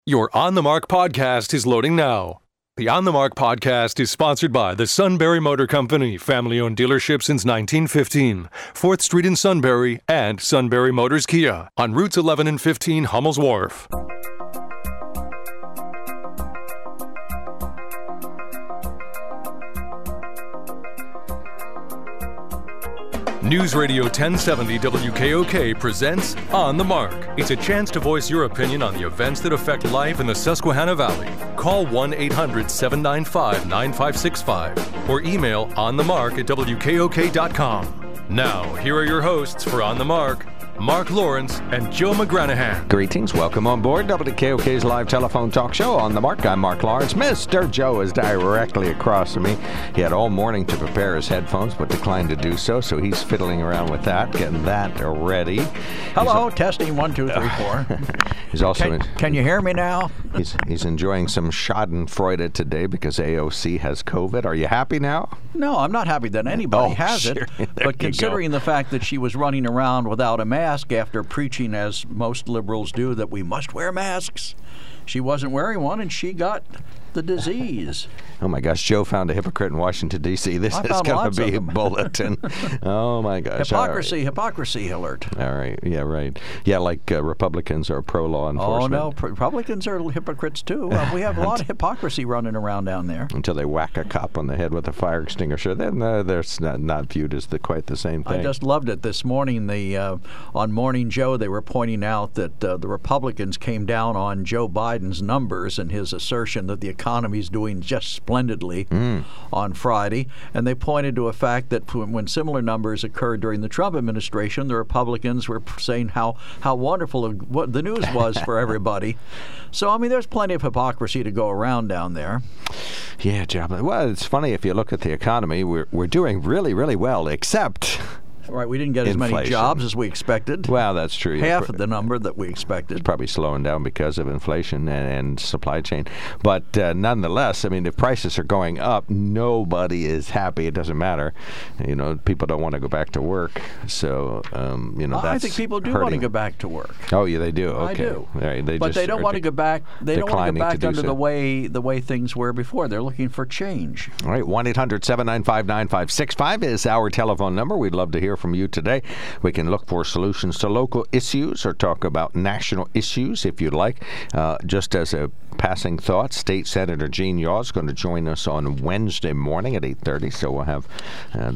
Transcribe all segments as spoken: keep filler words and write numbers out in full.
Your On the Mark podcast is loading now. The On the Mark podcast is sponsored by the Sunbury Motor Company, family-owned dealership since nineteen fifteen, fourth Street in Sunbury, and Sunbury Motors Kia on routes eleven and fifteen Hummel's Wharf. News Radio ten seventy W K O K presents On the Mark. It's a chance to voice your opinion on the events that affect life in the Susquehanna Valley. Call one eight hundred seven nine five nine five six five or email onthemark at W K O K dot com. Now, here are your hosts for On the Mark, Mark Lawrence and Joe McGranahan. Greetings. Welcome on board W K O K's live telephone talk show On the Mark. I'm Mark Lawrence. Mister Joe is directly across from me. He had all morning to prepare his headphones, but declined to do so, so he's fiddling around with that, getting that ready. Hello, he's, testing one, two, three, four. He's also can, in, can you hear me now? He's he's enjoying some Schadenfreude today because A O C has COVID. Are you happy now? No, I'm not happy that anybody oh, has sure. it. There But considering go. the fact that she was running around without a mask after preaching, as most liberals do, that we must wear masks, she wasn't wearing one and she got the disease. Oh my gosh, Joe found a hypocrite in Washington, D C This I is going to be a of them. bulletin. Oh my gosh. Hypocrisy, right. hypocrisy alert. All right, yeah, right. Yeah, like uh, Republicans are pro-law enforcement. Oh no, Republicans are hypocrites too. Uh, we have a lot of hypocrisy running around down there. Until they whack a cop on the head with a fire extinguisher, then uh, they're not, not viewed as the, quite the same thing. I just loved it this morning. The uh, on Morning Joe, they were pointing out that uh, the Republicans came down on Joe Biden's numbers and his assertion that the economy's doing just splendidly mm. on Friday, and they pointed to a fact that when similar numbers occurred during the Trump administration, the Republicans were saying how how wonderful what the news was for everybody. So I mean, there's plenty of hypocrisy to go around down there. Yeah, Joe. Well, it's funny if you look at the economy, we're we're doing really, really well, except. Right, we didn't get as inflation. many jobs as we expected. Well, that's true. Half of the number that we expected. It's probably slowing down because of inflation and, and supply chain. But uh, nonetheless, I mean, if prices are going up, nobody is happy. It doesn't matter. You know, people don't want to go back to work. So, um, you know, well, that's I think people do hurting. want to go back to work. Oh, yeah, they do. Okay. I do. Right, they but just they don't want to go back. They don't want to go back to under so. the way the way things were before. They're looking for change. All right, one eight hundred seven nine five nine five six five is our telephone number. We'd love to hear from you today. We can look for solutions to local issues or talk about national issues if you'd like. Uh, just as a passing thought, State Senator Gene Yaw is going to join us on Wednesday morning at eight thirty. So we'll have uh,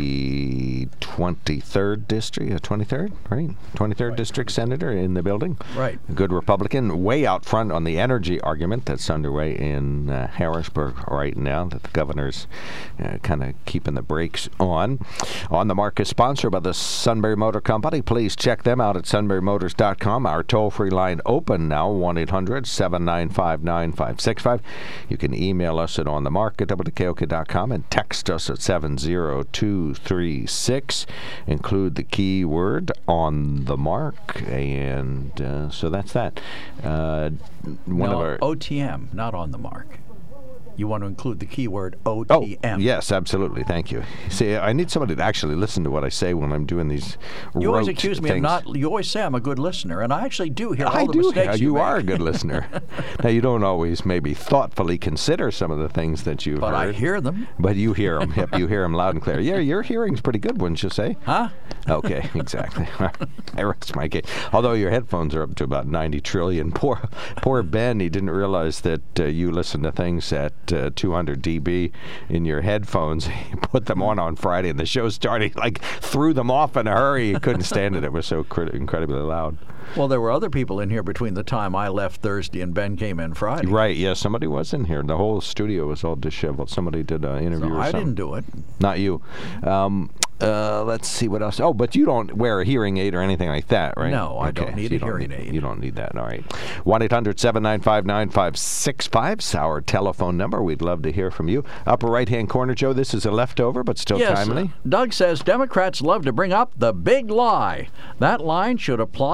the twenty-third district, uh, twenty-third, right? twenty-third right. District Senator in the building. Right. A good Republican, way out front on the energy argument that's underway in uh, Harrisburg right now that the governor's uh, kind of keeping the brakes on. On the Mark is sponsored by the Sunbury Motor Company. Please check them out at sunbury motors dot com. Our toll-free line open now, one eight hundred seven nine five nine five six five. You can email us at onthemark at W K O K dot com and text us at seven zero two three six. Include the keyword on the mark. And uh, so that's that. Uh, one no, of our O T M, not on the mark. You want to include the keyword O T M. Oh, yes, absolutely. Thank you. See, I need somebody to actually listen to what I say when I'm doing these You always rote accuse me things. of not... You always say I'm a good listener, and I actually do hear all I the do. mistakes you You make. are a good listener. Now, you don't always maybe thoughtfully consider some of the things that you've but heard. But I hear them. But you hear them. Yep, you hear them loud and clear. Yeah, your hearing's pretty good, wouldn't you say? Huh? Okay, exactly. I rest my case. Although your headphones are up to about ninety trillion. Poor, poor Ben, he didn't realize that uh, you listen to things at uh, two hundred D B in your headphones. He put them on on Friday, and the show started. He, like, threw them off in a hurry. He couldn't stand it. It was so crit- incredibly loud. Well, there were other people in here between the time I left Thursday and Ben came in Friday. Right, yeah, somebody was in here. The whole studio was all disheveled. Somebody did an interview no, or I something. didn't do it. Not you. Um, uh, let's see what else. Oh, but you don't wear a hearing aid or anything like that, right? No, I okay. don't need so a hearing need, aid. You don't need that. All right. one eight hundred seven nine five nine five six five is our telephone number. We'd love to hear from you. Upper right-hand corner, Joe, this is a leftover, but still yes, timely. Uh, Doug says Democrats love to bring up the big lie. That line should apply to the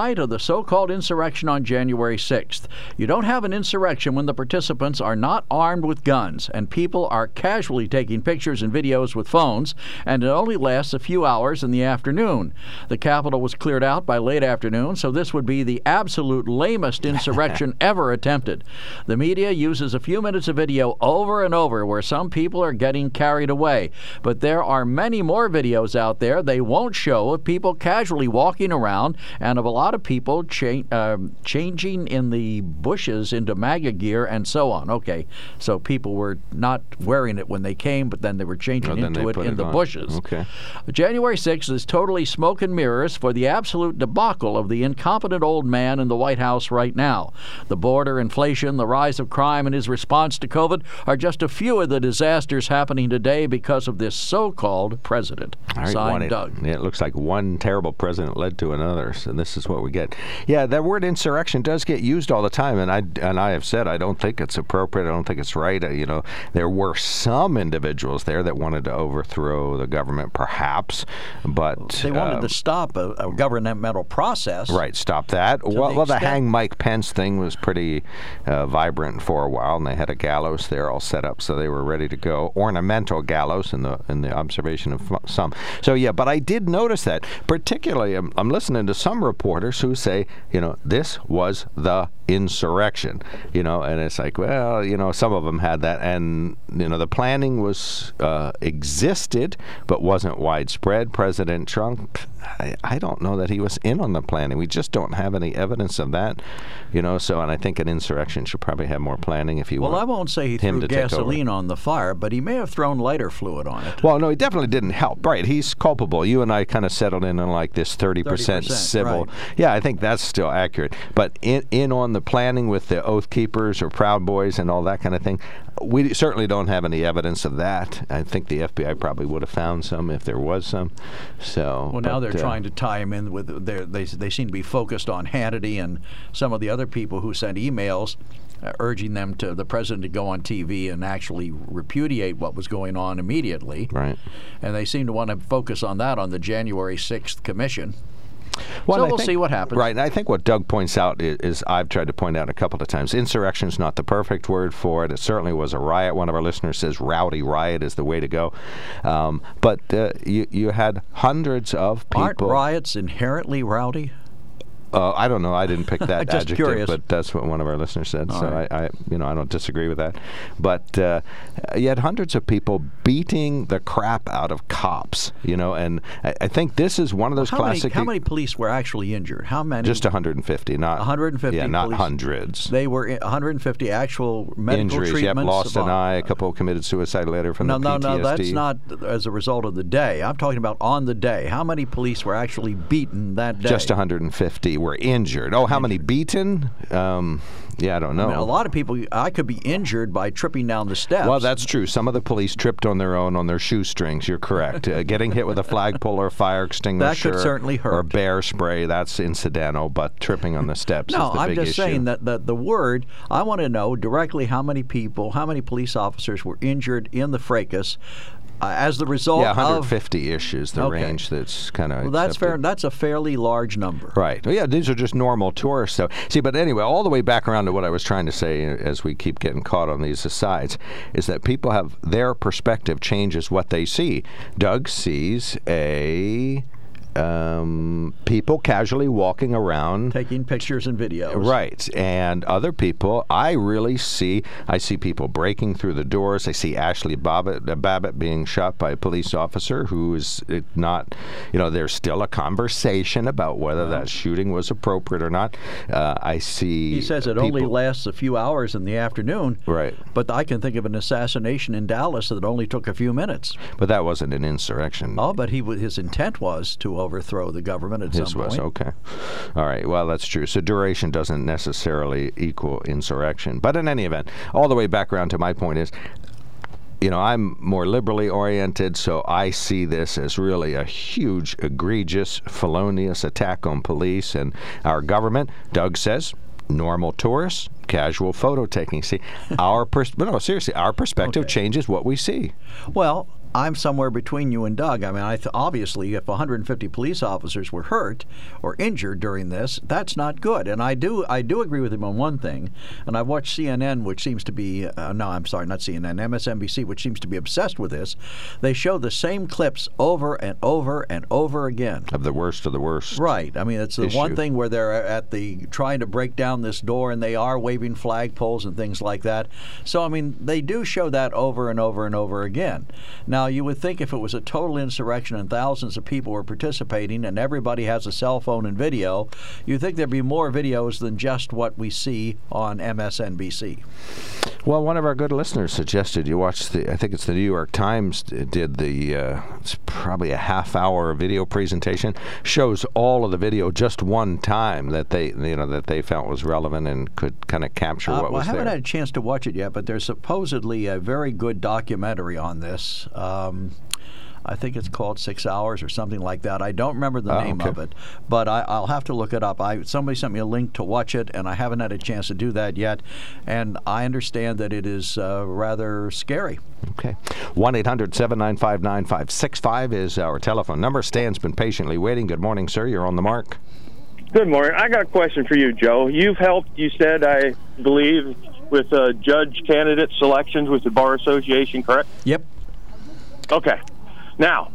so-called insurrection on January sixth. You don't have an insurrection when the participants are not armed with guns and people are casually taking pictures and videos with phones, and it only lasts a few hours in the afternoon. The Capitol was cleared out by late afternoon, so this would be the absolute lamest insurrection ever attempted. The media uses a few minutes of video over and over where some people are getting carried away, but there are many more videos out there they won't show of people casually walking around and of a lot of people cha- uh, changing in the bushes into MAGA gear and so on. Okay, so people were not wearing it when they came, but then they were changing oh, into it in it the on. bushes. Okay. January sixth is totally smoke and mirrors for the absolute debacle of the incompetent old man in the White House right now. The border, inflation, the rise of crime, and his response to COVID are just a few of the disasters happening today because of this so-called president. All right, Signed, one, Doug. Yeah, it looks like one terrible president led to another, so this is what we get. Yeah, that word insurrection does get used all the time, and I and I have said I don't think it's appropriate. I don't think it's right. Uh, you know, there were some individuals there that wanted to overthrow the government, perhaps, but They wanted uh, to stop a, a governmental process. Right, stop that. Well, the well, the extent- hang Mike Pence thing was pretty uh, vibrant for a while, and they had a gallows there all set up, so they were ready to go. Ornamental gallows in the in the observation of some. So yeah, but I did notice that. Particularly, I'm, I'm listening to some reporters who say, you know, this was the insurrection, you know, and it's like, well, you know, some of them had that, and you know, the planning was uh, existed, but wasn't widespread. President Trump, I, I don't know that he was in on the planning. We just don't have any evidence of that, you know. So, and I think an insurrection should probably have more planning if you Well, want. I won't say he him threw to take over. gasoline on the fire, but he may have thrown lighter fluid on it. Well, no, he definitely didn't help. Right, he's culpable. You and I kind of settled in on like this thirty percent, thirty percent civil. right. Yeah, I think that's still accurate. But in in on the planning with the Oath Keepers or Proud Boys and all that kind of thing, we certainly don't have any evidence of that. I think the F B I probably would have found some if there was some. So, Well, now but, they're uh, trying to tie him in with their, they they seem to be focused on Hannity and some of the other people who sent emails uh, urging them to the president to go on T V and actually repudiate what was going on immediately. Right. And they seem to want to focus on that on the January sixth commission. Well, so I we'll think- see what happens. Right, and I think what Doug points out is, is I've tried to point out a couple of times. Insurrection is not the perfect word for it. It certainly was a riot. One of our listeners says rowdy riot is the way to go. Um, but uh, you you had hundreds of people. Aren't riots inherently rowdy? Uh, I don't know. I didn't pick that Just adjective, curious. but that's what one of our listeners said. All so right. I, I, you know, I don't disagree with that. But uh, you had hundreds of people beating the crap out of cops. You know, and I, I think this is one of those How classic. many, how many police were actually injured? How many? Just one hundred fifty, not one hundred fifty Yeah, not police. hundreds. They were in one hundred fifty actual medical Injuries. Yep, treatments. lost an of- eye. A couple committed suicide later from No, the no, P T S D. no. That's not as a result of the day. I'm talking about on the day. How many police were actually beaten that day? Just one hundred fifty were injured. Oh, how many beaten? Um, yeah, I don't know. I mean, a lot of people. I could be injured by tripping down the steps. Well, that's true. Some of the police tripped on their own on their shoestrings. You're correct. uh, getting hit with a flagpole or a fire extinguisher That could certainly hurt. or bear spray, that's incidental, but tripping on the steps No, is the I'm big just issue. saying that the, the word, I want to know directly how many people, how many police officers were injured in the fracas uh, as the result Yeah, of... one hundred fifty ish is the Okay. range that's kind of Well, that's fair. That's a fairly large number. Right. Well, yeah, these are just normal tourists. So, see, but anyway, all the way back around to what I was trying to say as we keep getting caught on these asides is that people have their perspective changes what they see. Doug sees a um, people casually walking around. Taking pictures and videos. Right. And other people, I really see, I see people breaking through the doors. I see Ashley Babbitt, uh, Babbitt being shot by a police officer who is uh, not, you know, there's still a conversation about whether that shooting was appropriate or not. Uh, I see He says it people, only lasts a few hours in the afternoon. Right. But I can think of an assassination in Dallas that only took a few minutes. But that wasn't an insurrection. Oh, but he w- his intent was to overthrow the government at His some was, point. okay. All right, well, that's true. So duration doesn't necessarily equal insurrection. But in any event, all the way back around to my point is, you know, I'm more liberally oriented, so I see this as really a huge, egregious, felonious attack on police and our government. Doug says, normal tourists, casual photo taking. See, our pers- no, seriously, our perspective Okay. changes what we see. Well, I'm somewhere between you and Doug. I mean, I th- obviously, if one hundred fifty police officers were hurt or injured during this, that's not good. And I do, I do agree with him on one thing. And I've watched C N N, which seems to be, uh, no, I'm sorry, not C N N, M S N B C, which seems to be obsessed with this. They show the same clips over and over and over again. Of the worst of the worst. Right. I mean, it's the issue. one thing where they're at the trying to break down this door, and they are waving flagpoles and things like that. So, I mean, they do show that over and over and over again. Now, you would think if it was a total insurrection and thousands of people were participating and everybody has a cell phone and video, you'd think there'd be more videos than just what we see on M S N B C. Well, one of our good listeners suggested you watch the, I think it's the New York Times did the, uh, it's probably a half hour video presentation, shows all of the video just one time that they, you know, that they felt was relevant and could kind of capture Uh, what well, was I haven't there. had a chance to watch it yet, but there's supposedly a very good documentary on this. Um, I think it's called Six Hours or something like that. I don't remember the Oh, name okay. of it, but I, I'll have to look it up. I, somebody sent me a link to watch it, and I haven't had a chance to do that yet. And I understand that it is uh, rather scary. Okay. one eight hundred seven nine five nine five six five is our telephone number. Stan's been patiently waiting. Good morning, sir. You're on the mark. Good morning. I got a question for you, Joe. You've helped, you said, I believe, with uh, judge candidate selections with the Bar Association, correct? Yep. Okay. Now,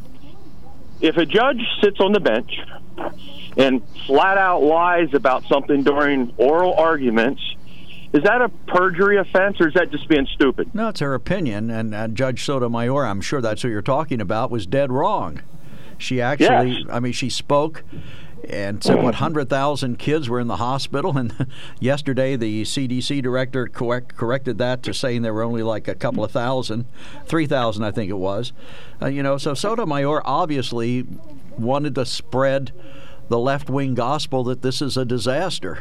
if a judge sits on the bench and flat out lies about something during oral arguments, is that a perjury offense, or is that just being stupid? No, it's her opinion, and uh, Judge Sotomayor, I'm sure that's who you're talking about, was dead wrong. She actually, Yes. I mean, she spoke and said what one hundred thousand kids were in the hospital, and yesterday the C D C director correct, corrected that to saying there were only like a couple of thousand, three thousand I think it was. Uh, you know, so Sotomayor obviously wanted to spread the left-wing gospel that this is a disaster.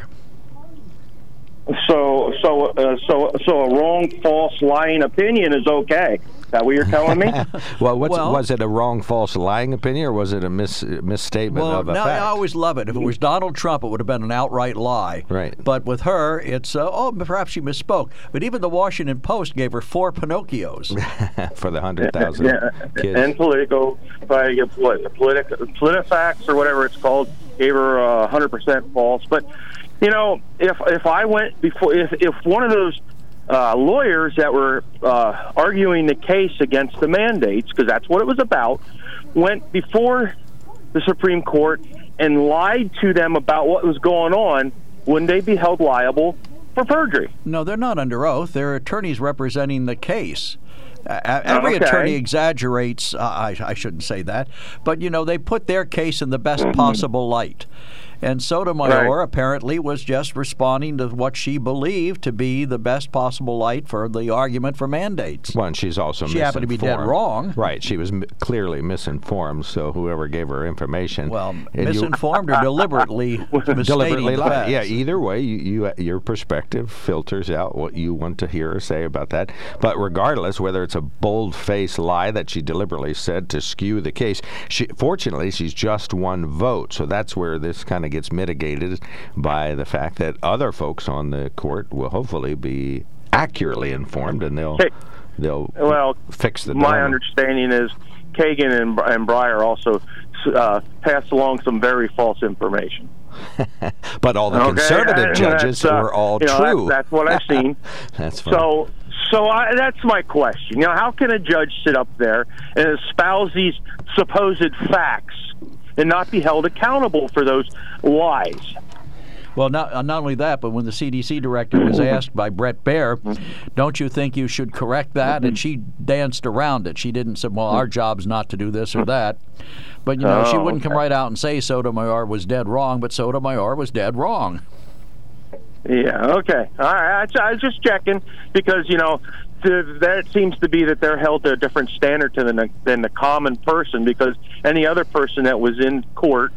So, so, uh, so, so a wrong, false, lying opinion is okay. Is that what you're telling me? Well, what's, Well- was it a wrong, false, lying opinion, or was it a mis, misstatement Well, of a now fact? I always love it. If it was Donald Trump, it would have been an outright lie. Right. But with her, it's, uh, oh, perhaps she misspoke. But even the Washington Post gave her four Pinocchios. For the one hundred thousand Yeah, kids. and Politico, by politi- politi- PolitiFact or whatever it's called, gave her uh, one hundred percent false. But you know, if if I went before, if if one of those uh, lawyers that were uh, arguing the case against the mandates, because that's what it was about, went before the Supreme Court and lied to them about what was going on, wouldn't they be held liable for perjury? No, they're not under oath. They're attorneys representing the case. Uh, every Okay. attorney exaggerates. Uh, I, I shouldn't say that. But, you know, they put their case in the best possible light. And Sotomayor Right. apparently was just responding to what she believed to be the best possible light for the argument for mandates. Well, and she's also She happened to be dead misinformed. wrong. Right. She was m- clearly misinformed, so whoever gave her information. Well, and you- misinformed or deliberately misstating deliberately the lied. facts. Yeah, either way, you, you your perspective filters out what you want to hear or say about that. But regardless, whether it's a bold-faced lie that she deliberately said to skew the case, she, fortunately, she's just one vote, so that's where this kind of gets mitigated by the fact that other folks on the court will hopefully be accurately informed, and they'll Hey, they'll Well, fix the my dilemma. understanding is Kagan and, and Breyer also uh, passed along some very false information. But all the Okay, conservative and judges that's, uh, were all you know, true. That's, that's what I've seen. That's fine. So, so I, that's my question. You know, how can a judge sit up there and espouse these supposed facts and not be held accountable for those lies? Well, not, uh, not only that, but when the C D C director was asked by Brett Baer, don't you think you should correct that? And she danced around it. She didn't say, well, our job's not to do this or that. But, you know, she Oh, wouldn't come okay. right out and say Sotomayor was dead wrong, but Sotomayor was dead wrong. Yeah, okay. All right. I, I was just checking because, you know, the, that seems to be that they're held to a different standard than the, than the common person, because any other person that was in court,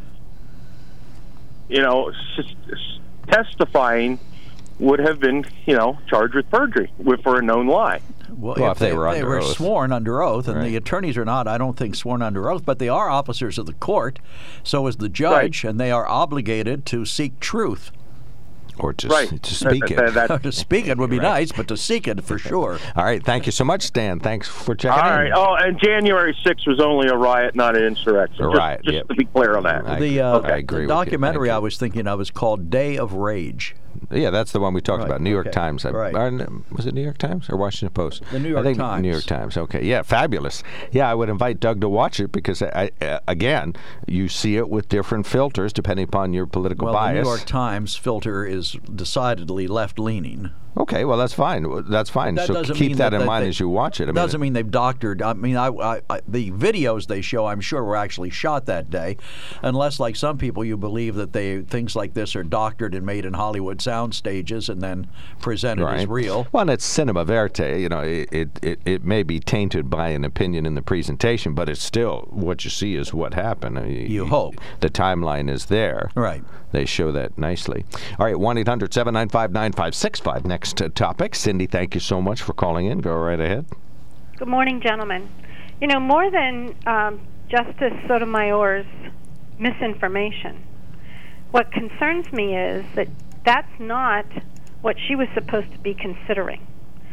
you know, s- s- testifying would have been, you know, charged with perjury with, for a known lie. Well, Well, if they were they under were oath. sworn under oath, and Right. the attorneys are not, I don't think, sworn under oath, but they are officers of the court. So is the judge, and they are obligated to seek truth. Or to, right. to speak that, it. that, that, To speak it would be right. nice, but to seek it for sure. All right. Thank you so much, Stan. Thanks for checking all in. right. Oh, and January sixth was only a riot, not an insurrection. A just, riot, Just yep. to be clear on that. I, The, uh, I agree the with documentary you. I was thinking of is called Day of Rage. Yeah, that's the one we talked Right, about. New York okay. Times. I- Right. or, was it New York Times or Washington Post? The New I York think Times. New York Times. Okay. Yeah, fabulous. Yeah, I would invite Doug to watch it because, I, I, uh, again, you see it with different filters depending upon your political Well, bias. the New York Times filter is decidedly left-leaning. Okay, well, that's fine. That's fine. That so doesn't keep mean that, that- in that mind they- as you watch it. I mean, Doesn't mean they've doctored. I mean, I, I, I, the videos they show, I'm sure, were actually shot that day, unless, like some people, you believe that they things like this are doctored and made in Hollywood sound stages and then presented right. as real. Well, and it's cinema verite. You know, it, it, it, it may be tainted by an opinion in the presentation, but it's still what you see is what happened. I mean, You hope. The timeline is there. Right. They show that nicely. All right, one eight hundred seven nine five nine five six five. Next uh, topic. Cindy, thank you so much for calling in. Go right ahead. Good morning, gentlemen. You know, more than um, Justice Sotomayor's misinformation, what concerns me is that that's not what she was supposed to be considering.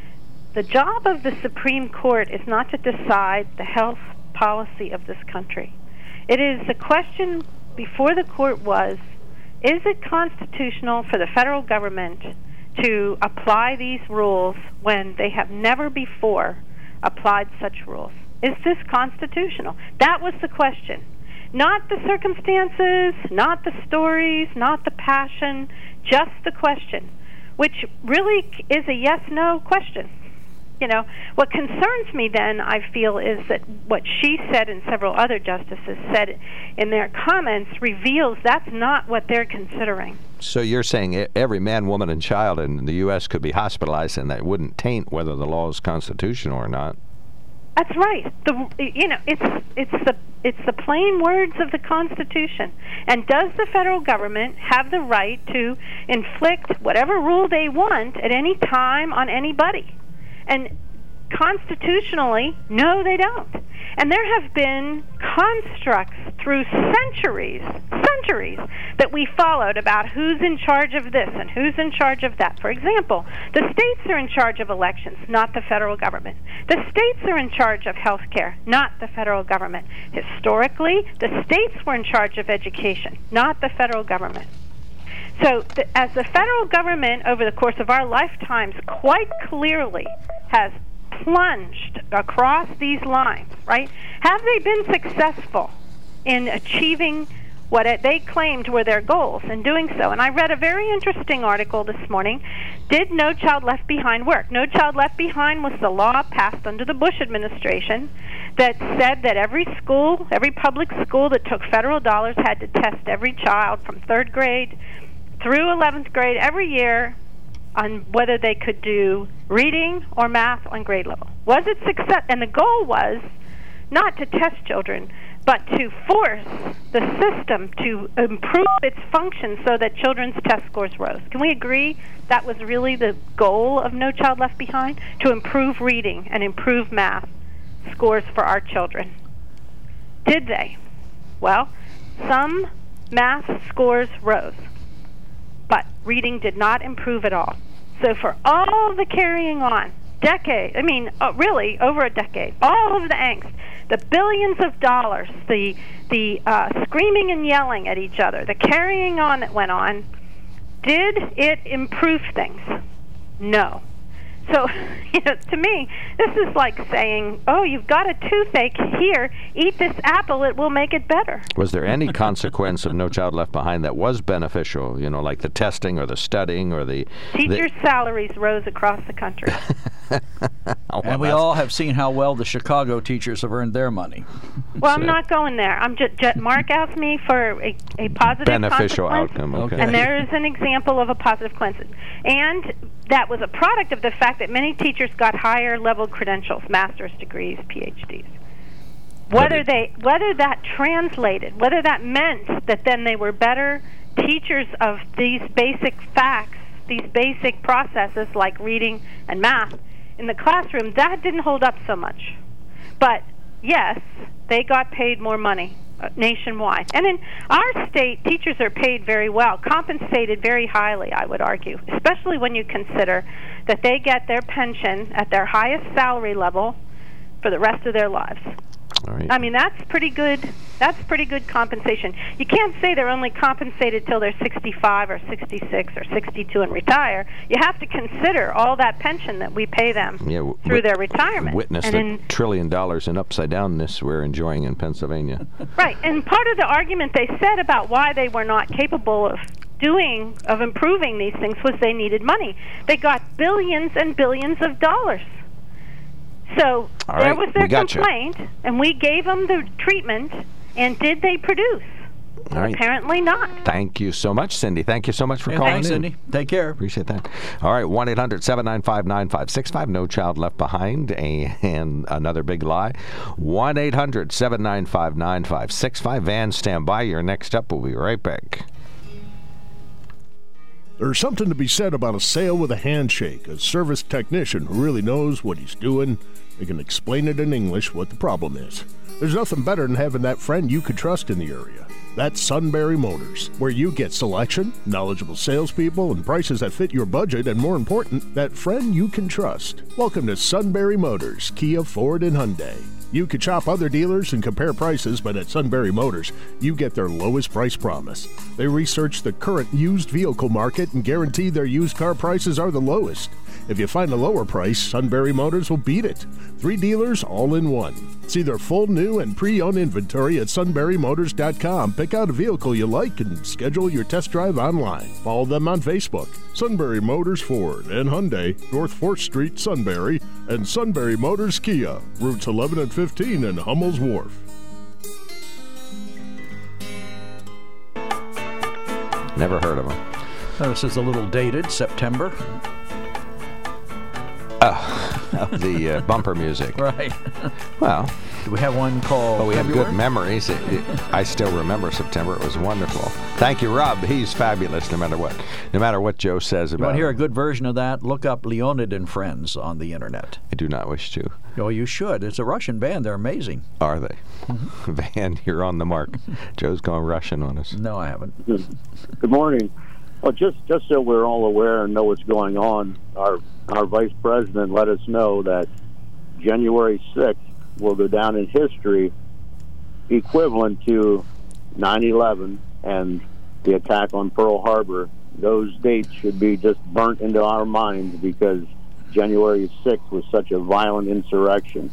The job of the Supreme Court is not to decide the health policy of this country. It is the question before the court was, is it constitutional for the federal government to apply these rules when they have never before applied such rules? Is this constitutional? That was the question. Not the circumstances, not the stories, not the passion, just the question, which really is a yes-no question. You know, what concerns me then, I feel, is that what she said and several other justices said in their comments reveals that's not what they're considering. So you're saying e- every man, woman, and child in the U S could be hospitalized, and that wouldn't taint whether the law is constitutional or not? That's right. The you know it's it's the it's the plain words of the Constitution. And does the federal government have the right to inflict whatever rule they want at any time on anybody? And constitutionally, no, they don't. And there have been constructs through centuries, centuries, that we followed about who's in charge of this and who's in charge of that. For example, the states are in charge of elections, not the federal government. The states are in charge of health care, not the federal government. Historically, the states were in charge of education, not the federal government. So th- as the federal government, over the course of our lifetimes, quite clearly has plunged across these lines, right? Have they been successful in achieving what it, they claimed were their goals in doing so? And I read a very interesting article this morning. Did No Child Left Behind work? No Child Left Behind was the law passed under the Bush administration that said that every school, every public school that took federal dollars had to test every child from third grade through eleventh grade every year on whether they could do reading or math on grade level. Was it success? And the goal was not to test children, but to force the system to improve its function so that children's test scores rose. Can we agree that was really the goal of No Child Left Behind? To improve reading and improve math scores for our children. Did they? Well, some math scores rose, but reading did not improve at all. So for all the carrying on, decade, I mean, uh, really over a decade, all of the angst, the billions of dollars, the the uh, screaming and yelling at each other, the carrying on that went on, did it improve things? No. So, you know, to me, this is like saying, oh, you've got a toothache here, eat this apple, it will make it better. Was there any consequence of No Child Left Behind that was beneficial, you know, like the testing or the studying or the... Teachers' the... salaries rose across the country. oh, well, And we that's... all have seen how well the Chicago teachers have earned their money. Well, I'm not going there. I'm just, just Mark asked me for a, a positive beneficial consequence, outcome, okay. and there is an example of a positive consequence. And that was a product of the fact that many teachers got higher level credentials, master's degrees, P H Ds. Whether they, whether that translated, whether that meant that then they were better teachers of these basic facts, these basic processes like reading and math in the classroom, that didn't hold up so much. But yes, they got paid more money uh, nationwide. And in our state, teachers are paid very well, compensated very highly, I would argue, especially when you consider that they get their pension at their highest salary level for the rest of their lives. All right. I mean, that's pretty good. That's pretty good compensation. You can't say they're only compensated till they're sixty-five or sixty-six or sixty-two and retire. You have to consider all that pension that we pay them yeah, w- through their retirement. Witness and the in, trillion dollars in upside downness we're enjoying in Pennsylvania. Right, and part of the argument they said about why they were not capable of doing, of improving these things was they needed money. They got billions and billions of dollars. So All there right, was their we got complaint, you. and we gave them the treatment, and did they produce? All right. Apparently not. Thank you so much, Cindy. Thank you so much for Yeah, calling thanks, in. Cindy. Take care. Appreciate that. All right, one eight hundred seven nine five nine five six five, No Child Left Behind, and another big lie. one eight hundred seven nine five nine five six five. Van, stand by. You're next up. We'll be right back. There's something to be said about a sale with a handshake, a service technician who really knows what he's doing. They can explain it in English what the problem is. There's nothing better than having that friend you could trust in the area. That's Sunbury Motors, where you get selection, knowledgeable salespeople, and prices that fit your budget, and more important, that friend you can trust. Welcome to Sunbury Motors, Kia, Ford, and Hyundai. You could shop other dealers and compare prices, but at Sunbury Motors, you get their lowest price promise. They research the current used vehicle market and guarantee their used car prices are the lowest. If you find a lower price, Sunbury Motors will beat it. Three dealers all in one. See their full new and pre-owned inventory at sunbury motors dot com. Pick out a vehicle you like and schedule your test drive online. Follow them on Facebook. Sunbury Motors Ford and Hyundai, North fourth Street, Sunbury, and Sunbury Motors Kia, routes eleven and fifteen in Hummel's Wharf. Never heard of them. Oh, this is a little dated, September. Oh, the uh, bumper music. Right. Well, Do we have one called but we have February? good memories. It, it, I still remember September. It was wonderful. Thank you, Rob. He's fabulous no matter what. No matter what Joe says You about want to hear a him. good version of that? Look up Leonid and Friends on the internet. I do not wish to. Oh, you should. It's a Russian band. They're amazing. Are they? Van, you're on the mark. Joe's going Russian on us. No, I haven't. Good morning. Well, just just so we're all aware and know what's going on, our our vice president let us know that January sixth will go down in history equivalent to nine eleven and the attack on Pearl Harbor. Those dates should be just burnt into our minds because January sixth was such a violent insurrection.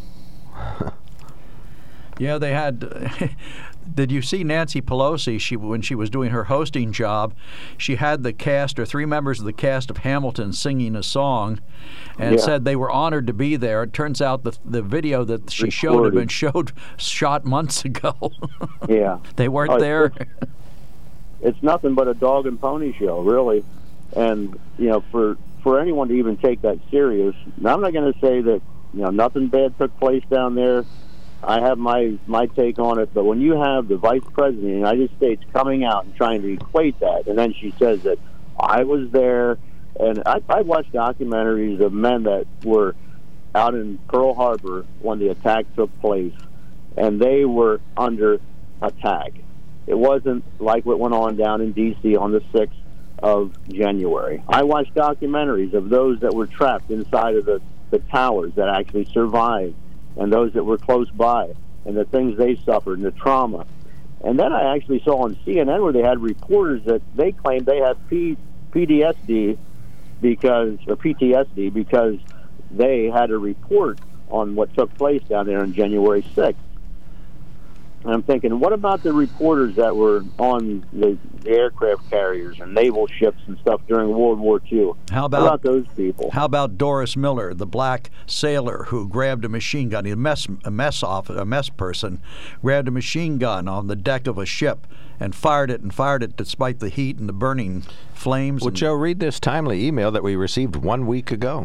Yeah, they had. Did you see Nancy Pelosi? She when she was doing her hosting job, she had the cast or three members of the cast of Hamilton singing a song, and Yeah. said they were honored to be there. It turns out the the video that she showed had Recorded. been showed shot months ago. Yeah. They weren't Oh, it's there. just- It's nothing but a dog and pony show, really. And, you know, for for anyone to even take that serious, now I'm not going to say that, you know, nothing bad took place down there. I have my, my take on it, but when you have the Vice President of the United States coming out and trying to equate that, and then she says that I was there, and I, I watched documentaries of men that were out in Pearl Harbor when the attack took place, and they were under attack. It wasn't like what went on down in D C on the sixth of January. I watched documentaries of those that were trapped inside of the, the towers that actually survived, and those that were close by, and the things they suffered, and the trauma. And then I actually saw on C N N where they had reporters that they claimed they had P, PTSD because, or P T S D because they had a report on what took place down there on January sixth. And I'm thinking, what about the reporters that were on the, the aircraft carriers and naval ships and stuff during World War Two? How What about about those people? How about Doris Miller, the black sailor who grabbed a machine gun, a mess, a mess off, a mess person, grabbed a machine gun on the deck of a ship and fired it and fired it despite the heat and the burning flames. Well, and Joe, read this timely email that we received one week ago.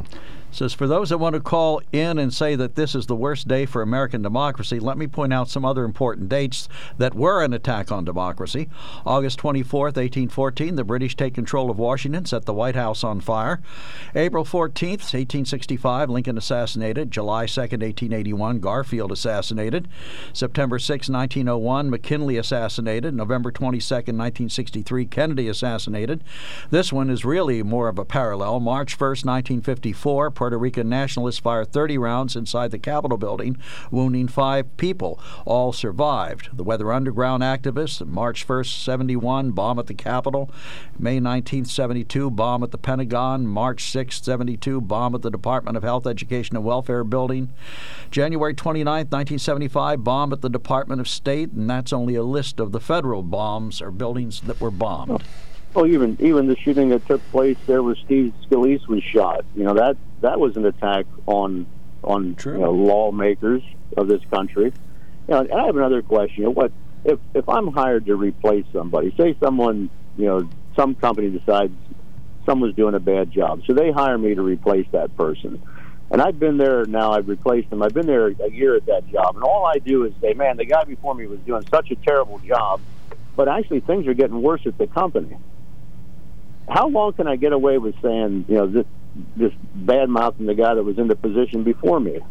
Says, for those that want to call in and say that this is the worst day for American democracy, let me point out some other important dates that were an attack on democracy. August twenty-fourth, eighteen fourteen, the British take control of Washington, set the White House on fire. April fourteenth, eighteen sixty-five, Lincoln assassinated. July second, eighteen eighty-one, Garfield assassinated. September sixth, nineteen oh one, McKinley assassinated. November twenty-second, nineteen sixty-three, Kennedy assassinated. This one is really more of a parallel. March first, nineteen fifty-four, Puerto Rican nationalists fire thirty rounds inside the Capitol building, wounding five people. All survived. The Weather Underground activists, March first, seventy-one, bomb at the Capitol. May nineteenth, seventy-two, bomb at the Pentagon. March sixth, seventy-two, bomb at the Department of Health, Education, and Welfare building. January twenty-ninth, nineteen seventy-five, bomb at the Department of State, and that's only a list of the federal bombs or buildings that were bombed. Well, even even the shooting that took place there where Steve Scalise was shot, you know, that that was an attack on on you know, lawmakers of this country. You know, and I have another question. What if if I'm hired to replace somebody? Say someone, you know, some company decides someone's doing a bad job, so they hire me to replace that person. And I've been there now. I've replaced them. I've been there a year at that job, and all I do is say, "Man, the guy before me was doing such a terrible job." But actually, things are getting worse at the company. How long can I get away with saying, you know, this this bad mouthing the guy that was in the position before me?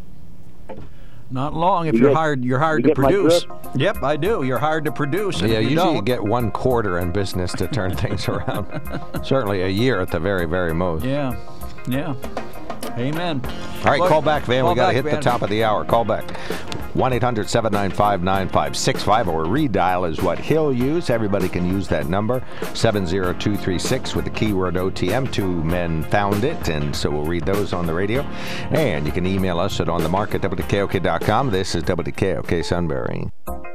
Not long. If you you're get, hired, you're hired you to produce. Yep, I do. You're hired to produce. And yeah, if you usually don't, you get one quarter in business to turn things around. Certainly a year at the very, very most. Yeah, yeah. Amen. All right, Well, call back, Van. call We got to back, hit Van. the top of the hour. Call back. one eight hundred seven nine five nine five six five or redial is what he'll use. Everybody can use that number, seven zero two three six with the keyword O T M. Two men found it, and so we'll read those on the radio. And you can email us at on the mark at W K O K dot com. This is W K O K Sunbury.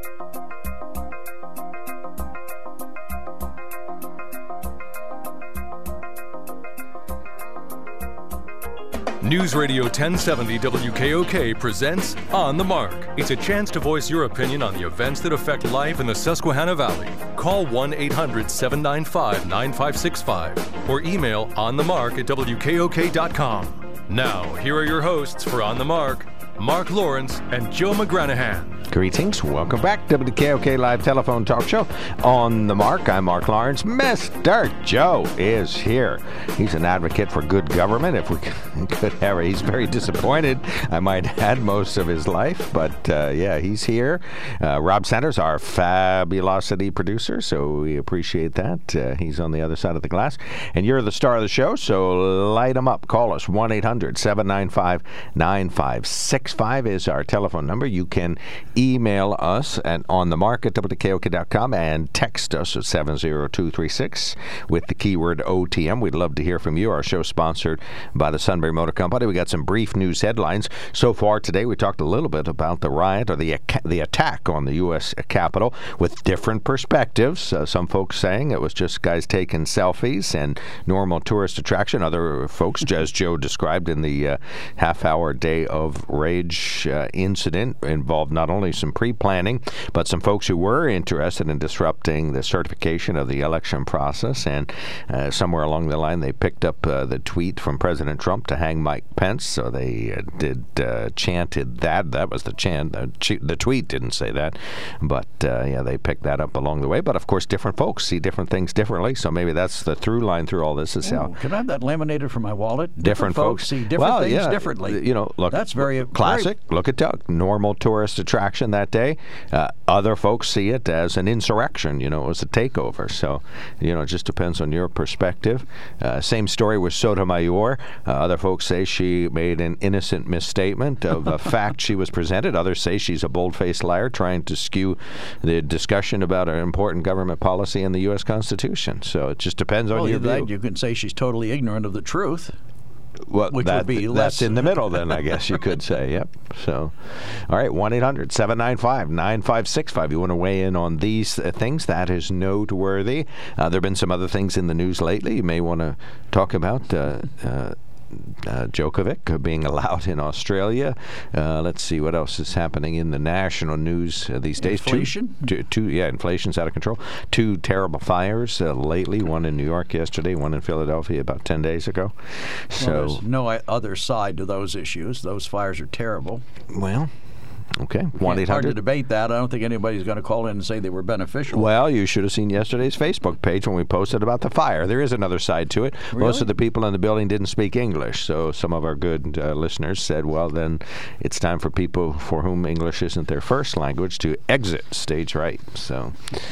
News Radio ten seventy W K O K presents On the Mark. It's a chance to voice your opinion on the events that affect life in the Susquehanna Valley. Call one eight hundred seven nine five nine five six five or email onthemark at W K O K dot com. Now, here are your hosts for On the Mark, Mark Lawrence and Joe McGranahan. Greetings. Welcome back to W K O K Live Telephone Talk Show. On the Mark, I'm Mark Lawrence. Mister Joe is here. He's an advocate for good government. If we could have it, he's very disappointed, I might add, most of his life. But, uh, yeah, he's here. Uh, Rob Sanders, our fabulosity producer, so we appreciate that. Uh, he's on the other side of the glass. And you're the star of the show, so light him up. Call us. one eight hundred seven nine five nine five six five is our telephone number. You can email us at on the mark at W K O K dot com and text us at seven zero two three six with the keyword O T M. We'd love to hear from you. Our show sponsored by the Sunbury Motor Company. We got some brief news headlines. So far today, we talked a little bit about the riot or the the attack on the U S Capitol with different perspectives. Uh, some folks saying it was just guys taking selfies and normal tourist attraction. Other folks, as Joe described in the uh, half-hour Day of Rage uh, incident, involved not only some pre-planning, but some folks who were interested in disrupting the certification of the election process. And uh, somewhere along the line, they picked up uh, the tweet from President Trump to hang Mike Pence. So they uh, did uh, chanted that. That was the chant. The, ch- the tweet didn't say that, but uh, yeah, they picked that up along the way. But of course, different folks see different things differently. So maybe that's the through line through all this. Is Ooh, how can I have that laminated from my wallet? different, different folks, folks see different well, things yeah, differently. You know, look, that's very classic. Very, look at Doug. Normal tourist attraction that day. Uh, other folks see it as an insurrection. You know, it was a takeover. So, you know, it just depends on your perspective. Uh, same story with Sotomayor. Uh, other folks say she made an innocent misstatement of a fact she was presented. Others say she's a bold-faced liar trying to skew the discussion about an important government policy in the U S Constitution. So it just depends on well, your that, view. You can say she's totally ignorant of the truth. Well, Which that, would be that's less. in the middle then, I guess you could say. Yep. So, all right, one eight hundred seven nine five nine five six five. You want to weigh in on these uh, things? That is noteworthy. Uh, there have been some other things in the news lately you may want to talk about. Uh, uh, uh, Djokovic being allowed in Australia. Uh, let's see what else is happening in the national news uh, these days. Inflation? Two, two, two, yeah, inflation's out of control. Two terrible fires uh, lately. One in New York yesterday, one in Philadelphia about ten days ago. So well, there's no other side to those issues. Those fires are terrible. Well. Okay, one eight hundred. Hard to debate that. I don't think anybody's going to call in and say they were beneficial. Well, you should have seen yesterday's Facebook page when we posted about the fire. There is another side to it. Really? Most of the people in the building didn't speak English, so some of our good uh, listeners said, well, then it's time for people for whom English isn't their first language to exit stage right. So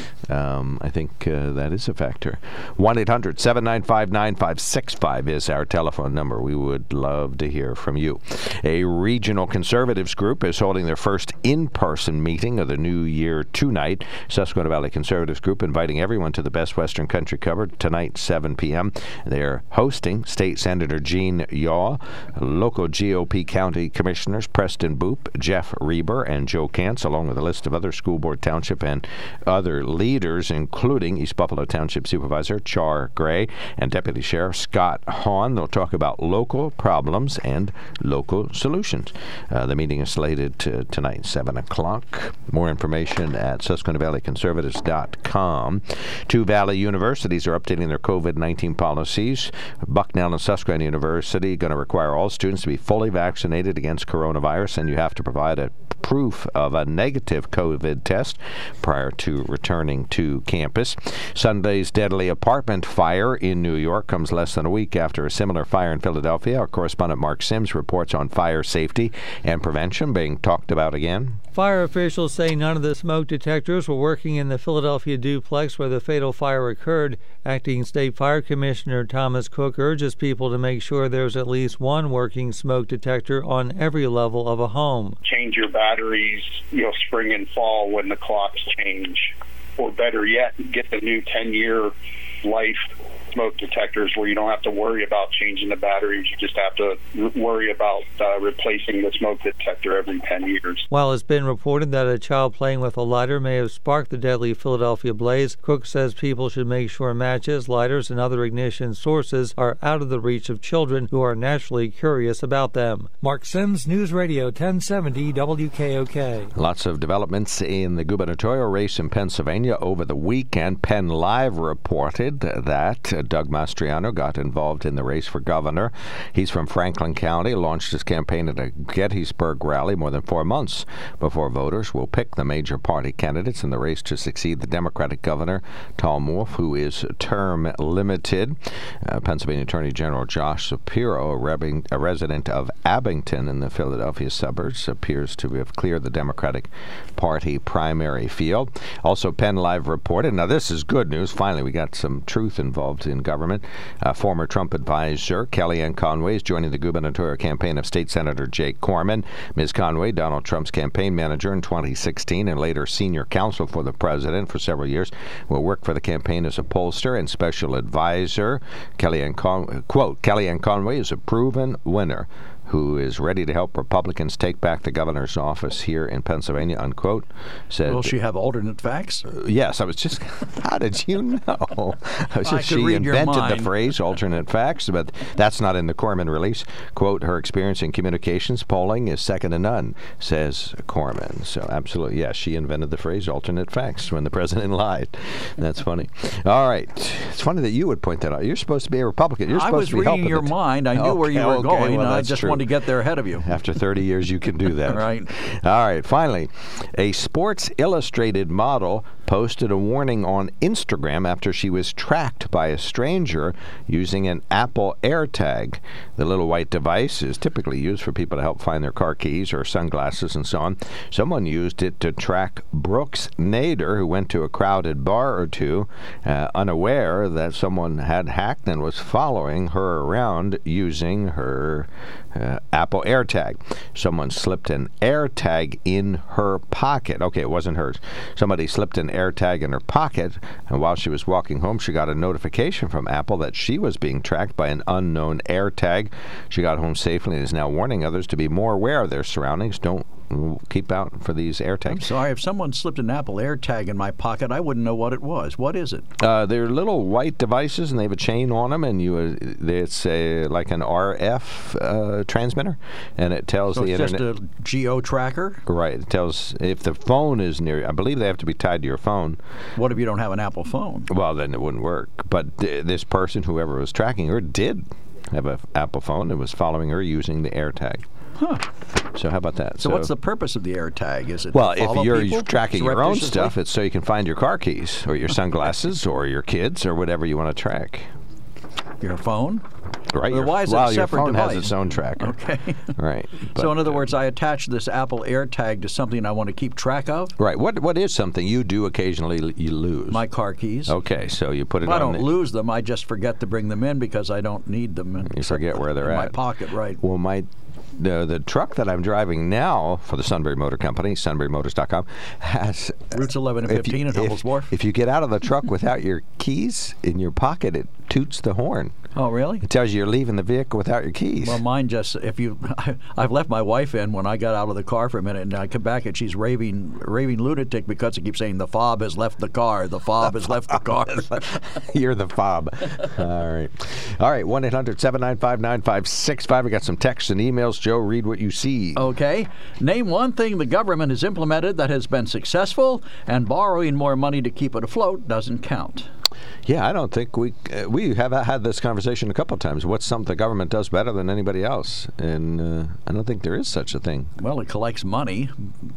um, I think uh, that is a factor. one eight hundred seven nine five nine five six five is our telephone number. We would love to hear from you. A regional conservatives group is holding their first in-person meeting of the new year tonight. Susquehanna Valley Conservatives Group inviting everyone to the Best Western Country Cover tonight, seven p.m. They're hosting State Senator Gene Yaw, local G O P county commissioners Preston Boop, Jeff Reber, and Joe Kantz, along with a list of other school board, township, and other leaders, including East Buffalo Township Supervisor Char Gray and Deputy Sheriff Scott Hahn. They'll talk about local problems and local solutions. Uh, the meeting is slated to tonight, seven o'clock. More information at Susquehanna Valley Conservatives dot com. Two Valley universities are updating their COVID nineteen policies. Bucknell and Susquehanna University going to require all students to be fully vaccinated against coronavirus, and you have to provide a proof of a negative COVID test prior to returning to campus. Sunday's deadly apartment fire in New York comes less than a week after a similar fire in Philadelphia. Our correspondent Mark Sims reports on fire safety and prevention being talked about again. Fire officials say none of the smoke detectors were working in the Philadelphia duplex where the fatal fire occurred. Acting State Fire Commissioner Thomas Cook urges people to make sure there's at least one working smoke detector on every level of a home. Change your batteries, you know, spring and fall when the clocks change. Or better yet, get the new ten-year life smoke detectors where you don't have to worry about changing the batteries. You just have to r- worry about uh, replacing the smoke detector every ten years. While it's been reported that a child playing with a lighter may have sparked the deadly Philadelphia blaze, Cook says people should make sure matches, lighters, and other ignition sources are out of the reach of children who are naturally curious about them. Mark Sims, News Radio ten seventy W K O K. Lots of developments in the gubernatorial race in Pennsylvania over the weekend. Penn Live reported that Doug Mastriano got involved in the race for governor. He's from Franklin County, launched his campaign at a Gettysburg rally more than four months before voters will pick the major party candidates in the race to succeed the Democratic governor, Tom Wolf, who is term limited. Uh, Pennsylvania Attorney General Josh Shapiro, a, rebbing, a resident of Abington in the Philadelphia suburbs, appears to have cleared the Democratic Party primary field. Also, Penn Live reported, now this is good news, finally we got some truth involved in government. Uh, former Trump advisor Kellyanne Conway is joining the gubernatorial campaign of State Senator Jake Corman. Miz Conway, Donald Trump's campaign manager in twenty sixteen and later senior counsel for the president for several years, will work for the campaign as a pollster and special advisor. Kellyanne Con- quote, Kellyanne Conway is a proven winner who is ready to help Republicans take back the governor's office here in Pennsylvania, unquote. Said, will she have alternate facts? Uh, yes, I was just, how did you know? I was just, I could she read your invented mind. the phrase alternate facts, but that's not in the Corman release. Quote, her experience in communications polling is second to none, says Corman. So absolutely, yes, she invented the phrase alternate facts when the president lied. That's funny. All right. It's funny that you would point that out. You're supposed to be a Republican. You're I supposed was to be reading helping your the t- mind. I knew okay, where you were okay, going, well, and I that's just true. wanted to get there ahead of you. After thirty years, you can do that. Right. All right. Finally, a Sports Illustrated model posted a warning on Instagram after she was tracked by a stranger using an Apple AirTag. The little white device is typically used for people to help find their car keys or sunglasses and so on. Someone used it to track Brooks Nader, who went to a crowded bar or two, uh, unaware that someone had hacked and was following her around using her uh, Apple AirTag. Someone slipped an AirTag in her pocket. Okay, it wasn't hers. Somebody slipped an AirTag in her pocket, and while she was walking home, she got a notification from Apple that she was being tracked by an unknown AirTag. She got home safely and is now warning others to be more aware of their surroundings. Don't keep out for these AirTags. I'm sorry, if someone slipped an Apple AirTag in my pocket, I wouldn't know what it was. What is it? Uh, they're little white devices, and they have a chain on them, and you uh, it's a, like an R F uh, transmitter, and it tells so the it's internet. just a geo tracker? Right. It tells if the phone is near. I believe they have to be tied to your phone. What if you don't have an Apple phone? Well, then it wouldn't work. But th- this person, whoever was tracking her, did have an Apple phone and was following her using the AirTag. Huh. So how about that? So, so what's the purpose of the AirTag? Is it well, to follow if you're people tracking your own stuff, it's so you can find your car keys or your sunglasses or your kids or whatever you want to track. Your phone? Right. Well, your, why is it well, a separate your phone device? has its own tracker. Okay. Right. But, so in other words, I attach this Apple AirTag to something I want to keep track of? Right. What What is something you do occasionally l- you lose? My car keys. Okay, so you put it well, on I don't the, lose them. I just forget to bring them in because I don't need them. In, you forget where they're in at. my pocket, right. Well, my the the truck that I'm driving now for the Sunbury Motor Company, sunbury motors dot com, has Routes eleven and fifteen you, at Hummel's if, Wharf. If you get out of the truck without your keys in your pocket, it toots the horn. Oh, really? It tells you you're leaving the vehicle without your keys. Well, mine just, if you, I, I've left my wife in when I got out of the car for a minute, and I come back and she's raving, raving lunatic because I keep saying the fob has left the car, the fob has left the car. You're the fob. All right. All right, one eight hundred seven nine five nine five six five. We got some texts and emails. Joe, read what you see. Okay. Name one thing the government has implemented that has been successful, and borrowing more money to keep it afloat doesn't count. Yeah, I don't think we uh, we have had this conversation a couple of times. What's something the government does better than anybody else? And uh, I don't think there is such a thing. Well, it collects money.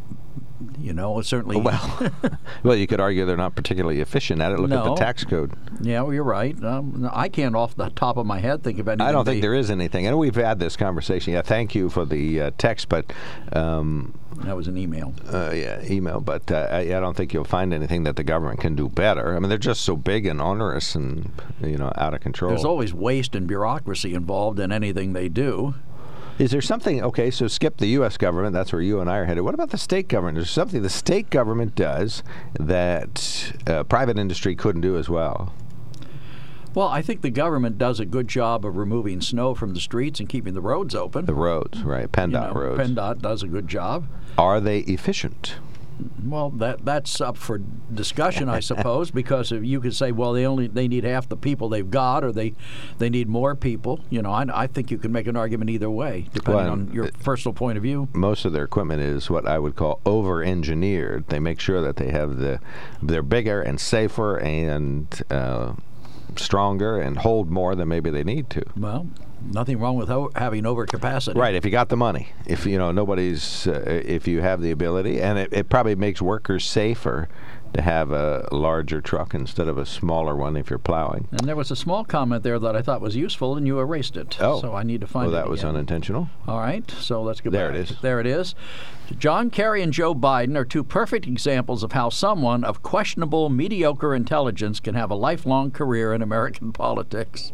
You know, it's certainly. Well, well, you could argue they're not particularly efficient at it. Look no. at the tax code. Yeah, well, you're right. Um, I can't, off the top of my head, think of anything. I don't they, think there is anything. And we've had this conversation. Yeah, thank you for the uh, text, but um, that was an email. Uh, yeah, email. But uh, I, I don't think you'll find anything that the government can do better. I mean, they're just so big and onerous and you know out of control. There's always waste and bureaucracy involved in anything they do. Is there something, okay, so skip the U S government, that's where you and I are headed. What about the state government? Is there something the state government does that uh, private industry couldn't do as well? Well, I think the government does a good job of removing snow from the streets and keeping the roads open. The roads, right, PennDOT you know, roads. PennDOT does a good job. Are they efficient? Well, that that's up for discussion, I suppose, because if you could say, well, they only they need half the people they've got, or they they need more people. You know, I, I think you can make an argument either way, depending well, on your personal point of view. Most of their equipment is what I would call over-engineered. They make sure that they have the they're bigger and safer and uh, stronger and hold more than maybe they need to. Well, nothing wrong with ho- having overcapacity. Right, if you got the money. If you know nobody's, uh, if you have the ability, and it, it probably makes workers safer to have a larger truck instead of a smaller one if you're plowing. And there was a small comment there that I thought was useful, and you erased it. Oh, so I need to find well, it. that again. was unintentional. All right, so let's go there back. it is. There it is. John Kerry and Joe Biden are two perfect examples of how someone of questionable, mediocre intelligence can have a lifelong career in American politics.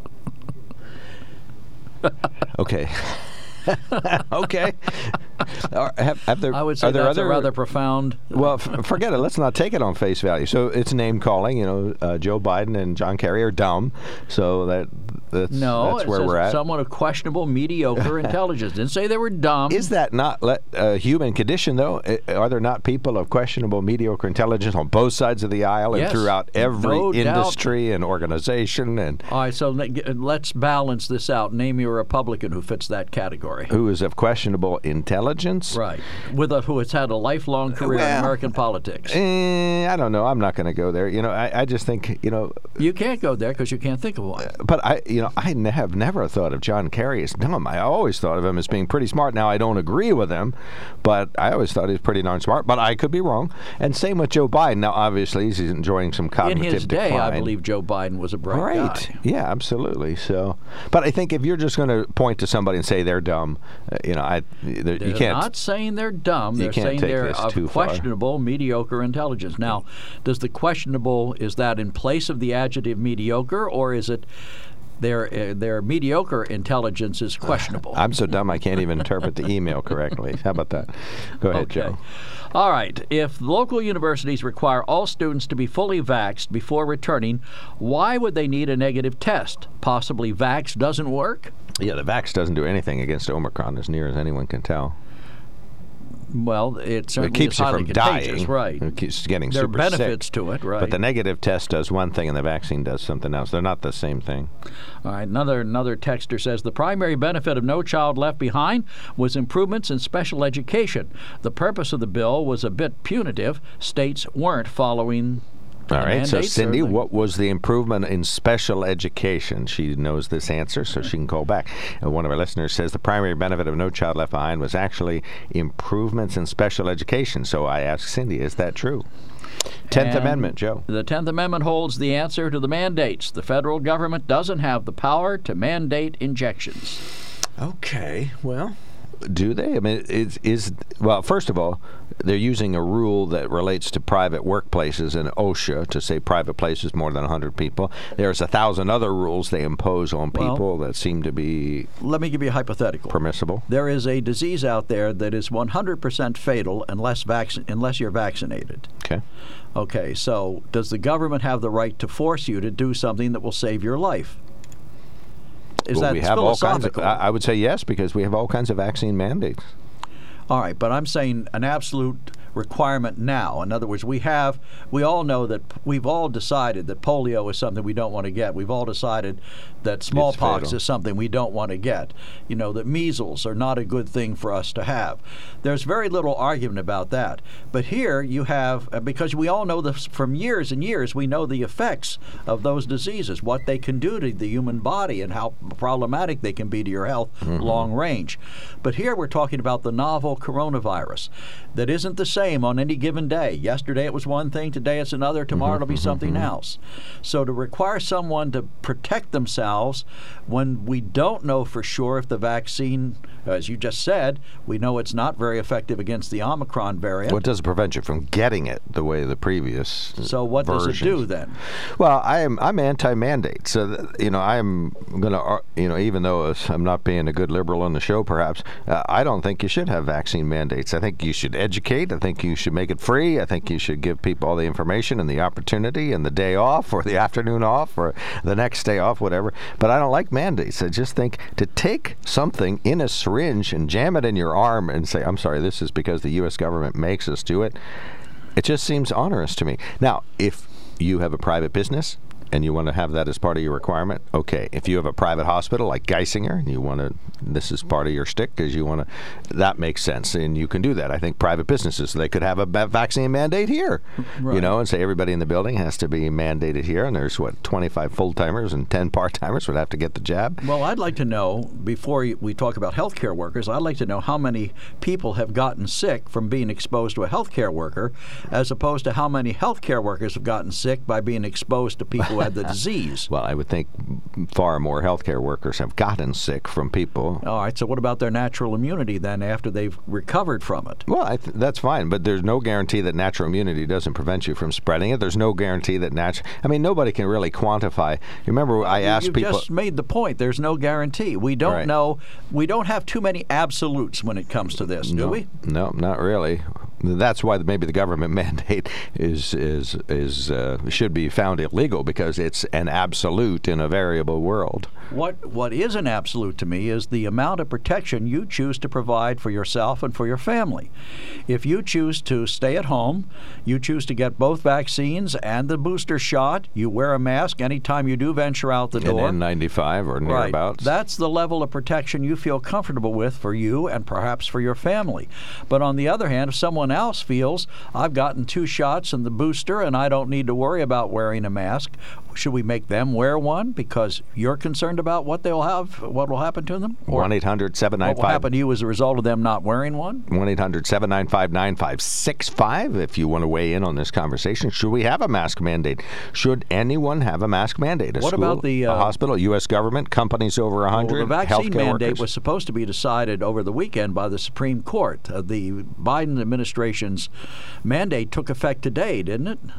Okay. Okay. Are, have, have there, I would say are there that's other, a rather profound. Well, f- forget it. Let's not take it on face value. So it's name calling. You know, uh, Joe Biden and John Kerry are dumb. So that that's, no, that's it where says we're at. Someone of questionable, mediocre intelligence. Didn't say they were dumb. Is that not a uh, human condition, though? I, are there not people of questionable, mediocre intelligence on both sides of the aisle Yes, and throughout every no industry doubt. and organization? And all right, so let's balance this out. Name me a Republican who fits that category. Who is of questionable intelligence? Right. With a, who has had a lifelong career well, in American politics. Eh, I don't know. I'm not going to go there. You know, I, I just think, you know. You can't go there because you can't think of one. But I, you know, I ne- have never thought of John Kerry as dumb. I always thought of him as being pretty smart. Now, I don't agree with him, but I always thought he was pretty darn smart. But I could be wrong. And same with Joe Biden. Now, obviously, he's enjoying some cognitive In his day, decline. I believe Joe Biden was a bright right. guy. Yeah, absolutely. So, but I think if you're just going to point to somebody and say they're dumb, uh, you know, I They're you can't. not saying they're dumb. You They're can't saying take they're this of too far. questionable, mediocre intelligence. Now, does the questionable, is that in place of the adjective mediocre, or is it their uh, their mediocre intelligence is questionable? I'm so dumb I can't even interpret the email correctly. How about that? Go ahead, okay. Joe. All right. If local universities require all students to be fully vaxxed before returning, why would they need a negative test? Possibly vax doesn't work? Yeah, the vax doesn't do anything against Omicron as near as anyone can tell. Well, it certainly it keeps is you highly from contagious, dying. right? It keeps getting there super are benefits sick. to it, right? But the negative test does one thing and the vaccine does something else. They're not the same thing. All right, another another texter says the primary benefit of No Child Left Behind was improvements in special education. The purpose of the bill was a bit punitive. States weren't following. All right, so mandates, Cindy, or- what was the improvement in special education? She knows this answer, so she can call back. Uh, one of our listeners says the primary benefit of No Child Left Behind was actually improvements in special education. So I ask Cindy, is that true? Tenth And Amendment, Joe. The Tenth Amendment holds the answer to the mandates. The federal government doesn't have the power to mandate injections. Okay, well, do they? I mean, is, is well, first of all, they're using a rule that relates to private workplaces in OSHA to say private places more than one hundred people. There's a thousand other rules they impose on people Well, that seem to be Let me give you a hypothetical. permissible. There is a disease out there that is one hundred percent fatal unless vac- unless you're vaccinated. Okay. Okay, so does the government have the right to force you to do something that will save your life? Is Well, that we have all kinds of, philosophical? I I would say yes, because we have all kinds of vaccine mandates. All right, but I'm saying an absolute requirement now. In other words, we have, we all know that we've all decided that polio is something we don't want to get. We've all decided that smallpox fatal. is something we don't want to get. You know, that measles are not a good thing for us to have. There's very little argument about that. But here you have, uh, because we all know this from years and years, we know the effects of those diseases, what they can do to the human body and how problematic they can be to your health long range. But here we're talking about the novel coronavirus that isn't the same on any given day. Yesterday it was one thing, today it's another, tomorrow it'll be something else. So to require someone to protect themselves when we don't know for sure if the vaccine, as you just said, we know it's not very effective against the Omicron variant. Well, it doesn't prevent you from getting it the way the previous So what does it versions. do then? Well, I am I'm anti-mandate, so that, you know I'm going to you know even though it's- I'm not being a good liberal on the show, perhaps uh, I don't think you should have vaccine mandates. I think you should educate. I think you should make it free. I think you should give people all the information and the opportunity and the day off or the afternoon off or the next day off, whatever. But I don't like mandates. I just think to take something in a syringe and jam it in your arm and say, I'm sorry, this is because the U S government makes us do it. It just seems onerous to me. Now, if you have a private business and you want to have that as part of your requirement, okay. If you have a private hospital like Geisinger and you want to, this is part of your shtick because you want to, that makes sense and you can do that. I think private businesses, they could have a ba- vaccine mandate here, Right. you know, and say everybody in the building has to be mandated here, and there's what, twenty-five full-timers and ten part-timers would have to get the jab. Well, I'd like to know, before we talk about healthcare workers, I'd like to know how many people have gotten sick from being exposed to a healthcare worker, as opposed to how many healthcare workers have gotten sick by being exposed to people who had the disease. Well, I would think far more healthcare workers have gotten sick from people. All right, so what about their natural immunity then after they've recovered from it? Well, I th- that's fine, but there's no guarantee that natural immunity doesn't prevent you from spreading it. There's no guarantee that natural. I mean, nobody can really quantify. You remember, I asked you people. just made the point. There's no guarantee. We don't Right. know. We don't have too many absolutes when it comes to this, do no, we? No, not really. That's why maybe the government mandate is is is uh, should be found illegal, because it's an absolute in a variable world. What what is an absolute to me is the amount of protection you choose to provide for yourself and for your family. If you choose to stay at home, you choose to get both vaccines and the booster shot, you wear a mask anytime you do venture out the An door. N ninety-five or Right. nearabouts. That's the level of protection you feel comfortable with for you and perhaps for your family. But on the other hand, if someone else feels, I've gotten two shots and the booster and I don't need to worry about wearing a mask, should we make them wear one because you're concerned about what they'll have, what will happen to them? Or one eight hundred seven nine what will five happen to you as a result of them not wearing one? one eight hundred seven nine five nine five six five if you want to weigh in on this conversation. Should we have a mask mandate? Should anyone have a mask mandate? A What school, about the, uh, a hospital, U S government, companies over one Well, hundred, the vaccine healthcare mandate workers? was supposed to be decided over the weekend by the Supreme Court. Uh, the Biden administration's mandate took effect today, didn't it?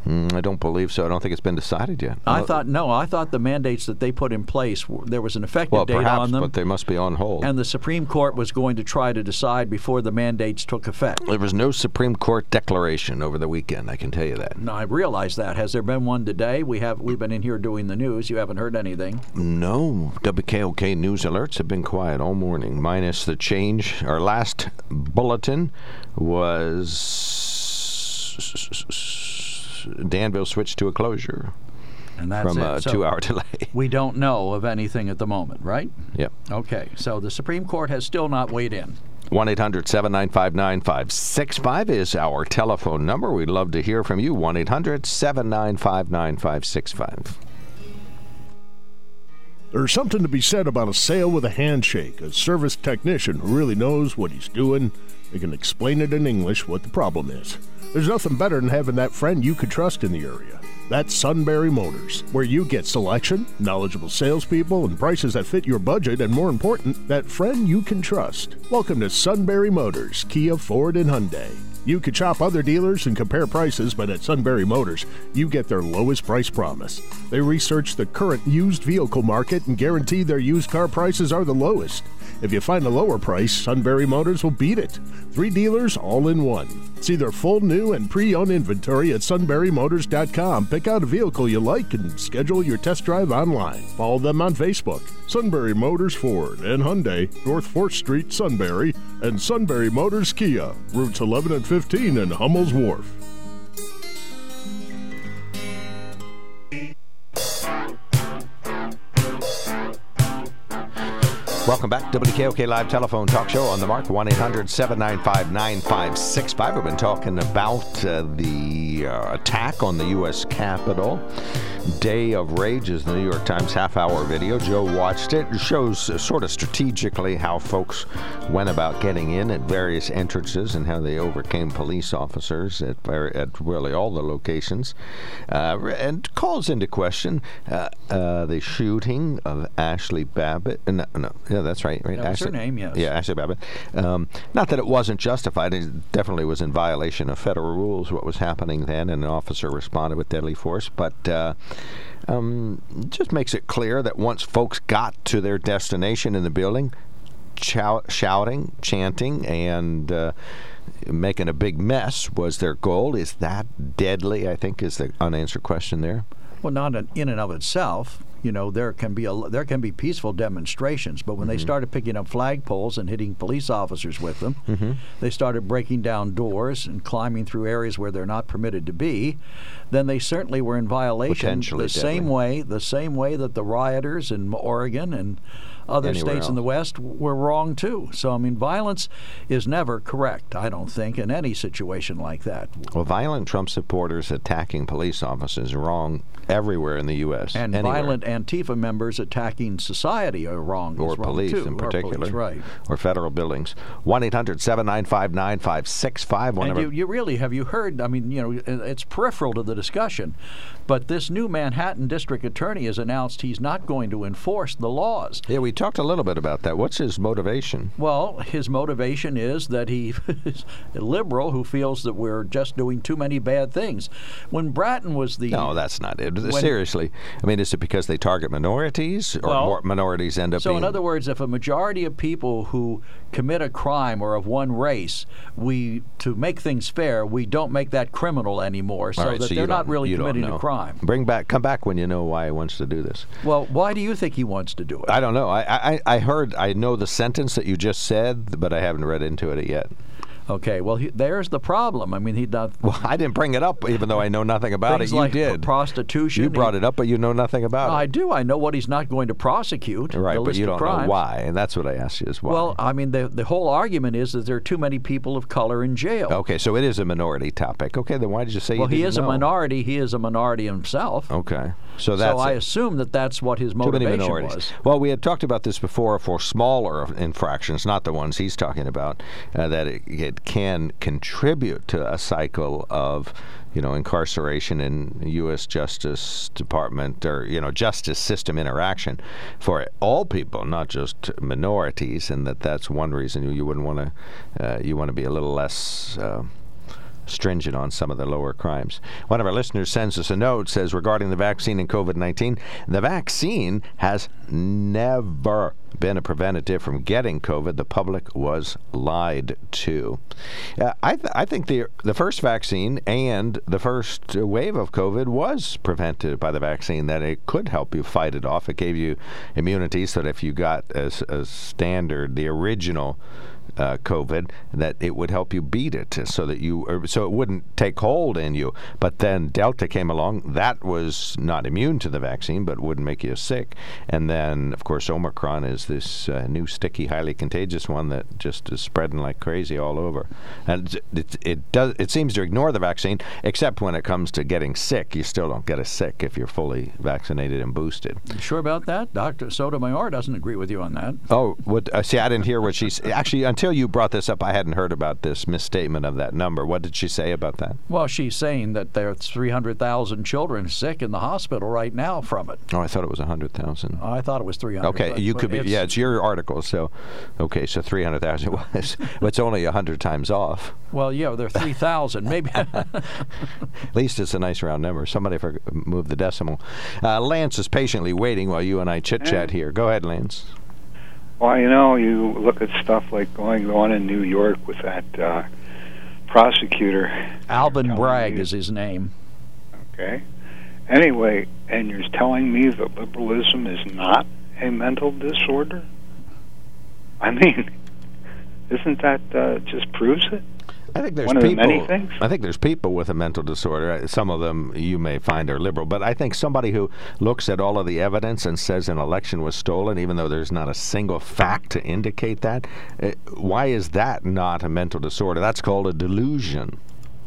Mm, I don't believe so. I don't think it's been decided yet. I uh, thought no. I thought the mandates that they put in place, there was an effective well, date perhaps, on them, but they must be on hold. and the Supreme Court was going to try to decide before the mandates took effect. There was no Supreme Court declaration over the weekend. I can tell you that. No, I realize that. Has there been one today? We have. We've been in here doing the news. You haven't heard anything. No. W K O K news alerts have been quiet all morning, minus the change. Our last bulletin was Danville switched to a closure and that's from it. a So two-hour delay. We don't know of anything at the moment, right? Yep. Okay, so the Supreme Court has still not weighed in. one eight hundred seven nine five nine five six five is our telephone number. We'd love to hear from you. one eight hundred seven nine five nine five six five. There's something to be said about a sale with a handshake, a service technician who really knows what he's doing. They can explain it in English what the problem is. There's nothing better than having that friend you could trust in the area. That's Sunbury Motors, where you get selection, knowledgeable salespeople, and prices that fit your budget, and more important, that friend you can trust. Welcome to Sunbury Motors, Kia, Ford, and Hyundai. You could shop other dealers and compare prices, but at Sunbury Motors, you get their lowest price promise. They research the current used vehicle market and guarantee their used car prices are the lowest. If you find a lower price, Sunbury Motors will beat it. Three dealers all in one. See their full new and pre-owned inventory at sunbury motors dot com. Pick out a vehicle you like and schedule your test drive online. Follow them on Facebook. Sunbury Motors Ford and Hyundai, North fourth Street, Sunbury, and Sunbury Motors Kia, routes eleven and fifteen in Hummel's Wharf. Welcome back. W K O K Live Telephone Talk Show on the mark. one eight hundred seven nine five nine five six five. We've been talking about uh, the uh, attack on the U S Capitol. Day of Rage is the New York Times half-hour video. Joe watched it. It shows uh, sort of strategically how folks went about getting in at various entrances and how they overcame police officers at, at really all the locations. Uh, and calls into question uh, uh, the shooting of Ashley Babbitt. Uh, no, no, yeah, that's right. right? That was Ashley, her name, yes. Yeah, Ashley Babbitt. Um, not that it wasn't justified. It definitely was in violation of federal rules what was happening then, and an officer responded with deadly force. But uh, um, just makes it clear that once folks got to their destination in the building, chow- shouting, chanting, and uh, making a big mess was their goal. Is that deadly, I think, is the unanswered question there. Well, not in and of itself. You know, there can be a, there can be peaceful demonstrations, but when mm-hmm. they started picking up flagpoles and hitting police officers with them, mm-hmm. they started breaking down doors and climbing through areas where they're not permitted to be, then they certainly were in violation the deadly. same way the same way that the rioters in Oregon and other Anywhere states else. in the West were wrong too. So, I mean, violence is never correct, I don't think, in any situation like that. Well, violent Trump supporters attacking police officers are wrong everywhere in the U S And Anywhere. violent Antifa members attacking society are wrong. Or is wrong police too. in Or particular. police, right. Or federal buildings. one eight hundred seven nine five nine five six five. And you, you really, have you heard, I mean, you know, it's peripheral to the discussion, but this new Manhattan district attorney has announced he's not going to enforce the laws. Yeah, we talked a little bit about that. What's his motivation? Well, his motivation is that he is a liberal who feels that we're just doing too many bad things. When Bratton was the... No, that's not it. When, Seriously. I mean, is it because they target minorities, or well, more minorities end up so being... in other words, if a majority of people who commit a crime are of one race, we, to make things fair, we don't make that criminal anymore, so right, that so they're not really you committing know. a crime. Bring back, come back when you know why he wants to do this. Well, why do you think he wants to do it? I don't know. I, I, I heard, I know the sentence that you just said, but I haven't read into it yet. Okay, well, he, there's the problem. I mean, he does. Well, I didn't bring it up, even though I know nothing about things it. You like did. Prostitution. You brought he, it up, but you know nothing about I it. I do. I know what he's not going to prosecute. Right, the but list you of don't crimes. know why, and that's what I asked you is why. Well, I mean, the the whole argument is that there are too many people of color in jail. Okay, so it is a minority topic. Okay, then why did you say well, you didn't he is know? a minority. He is a minority himself. Okay, so that's so I it. assume that that's what his Too many motivation minorities. was. Well, we had talked about this before for smaller infractions, not the ones he's talking about, uh, that it, it can contribute to a cycle of, you know, incarceration in U S Justice Department or, you know, justice system interaction for all people, not just minorities, and that that's one reason you, you wouldn't want to, uh, you want to be a little less uh, stringent on some of the lower crimes. One of our listeners sends us a note, says, regarding the vaccine and COVID nineteen, the vaccine has never been a preventative from getting COVID. The public was lied to. Uh, I, th- I think the the first vaccine and the first wave of COVID was prevented by the vaccine, that it could help you fight it off. It gave you immunity so that if you got as a standard, the original Uh, COVID, that it would help you beat it, so that you, or, so it wouldn't take hold in you. But then Delta came along. That was not immune to the vaccine, but wouldn't make you sick. And then, of course, Omicron is this uh, new, sticky, highly contagious one that just is spreading like crazy all over. And it, it does. It seems to ignore the vaccine, except when it comes to getting sick. You still don't get as sick if you're fully vaccinated and boosted. You sure about that? Doctor Sotomayor doesn't agree with you on that. Oh, what? Uh, see, I didn't hear what she's actually. Until you brought this up, I hadn't heard about this misstatement of that number. What did she say about that? Well, she's saying that there's three hundred thousand children sick in the hospital right now from it. Oh, I thought it was one hundred thousand. I thought it was three hundred. Okay, but, you but could be, it's, yeah, it's your article, so, okay, so three hundred thousand was, well, it's only one hundred times off. Well, yeah, they're three thousand, maybe. At least it's a nice round number. Somebody for, moved the decimal. Uh, Lance is patiently waiting while you and I chit-chat here. Go ahead, Lance. Well, you know, you look at stuff like going on in New York with that uh, prosecutor. Alvin Bragg is his name. Okay. Anyway, and you're telling me that liberalism is not a mental disorder? I mean, isn't that uh, just proves it? I think there's One of people. the many things? I think there's people with a mental disorder. Some of them you may find are liberal, but I think somebody who looks at all of the evidence and says an election was stolen, even though there's not a single fact to indicate that, uh, why is that not a mental disorder? That's called a delusion.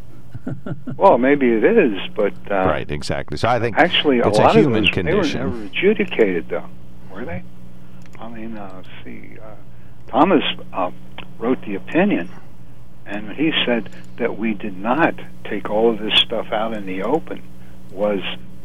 Well, maybe it is, but uh, right, exactly. So I think actually it's a lot a human of those, condition. They were never adjudicated, though, were they? I mean, uh, let's see, uh, Thomas uh, wrote the opinion. And he said that we did not take all of this stuff out in the open was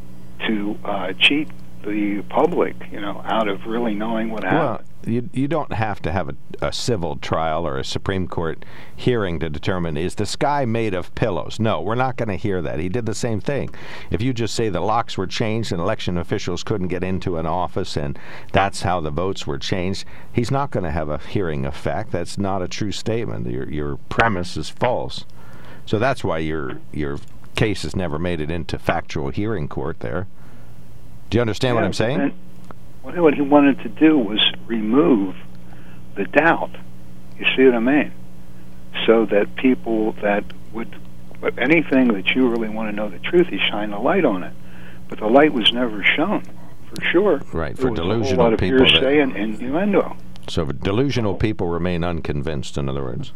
to uh, cheat the public, you know, out of really knowing what happened. Well, you you don't have to have a, a civil trial or a Supreme Court hearing to determine, is the sky made of pillows? No, we're not going to hear that. He did the same thing. If you just say the locks were changed and election officials couldn't get into an office and that's how the votes were changed, he's not going to have a hearing effect. That's not a true statement. Your your premise is false. So that's why your your case has never made it into factual hearing court there. Do you understand yeah, what I'm saying? What he wanted to do was remove the doubt. You see what I mean? So that people that would, but anything that you really want to know the truth, he shined a light on it. But the light was never shown, for sure. Right, there for was delusional a whole lot of people. hearsay and innuendo. So delusional people remain unconvinced, in other words.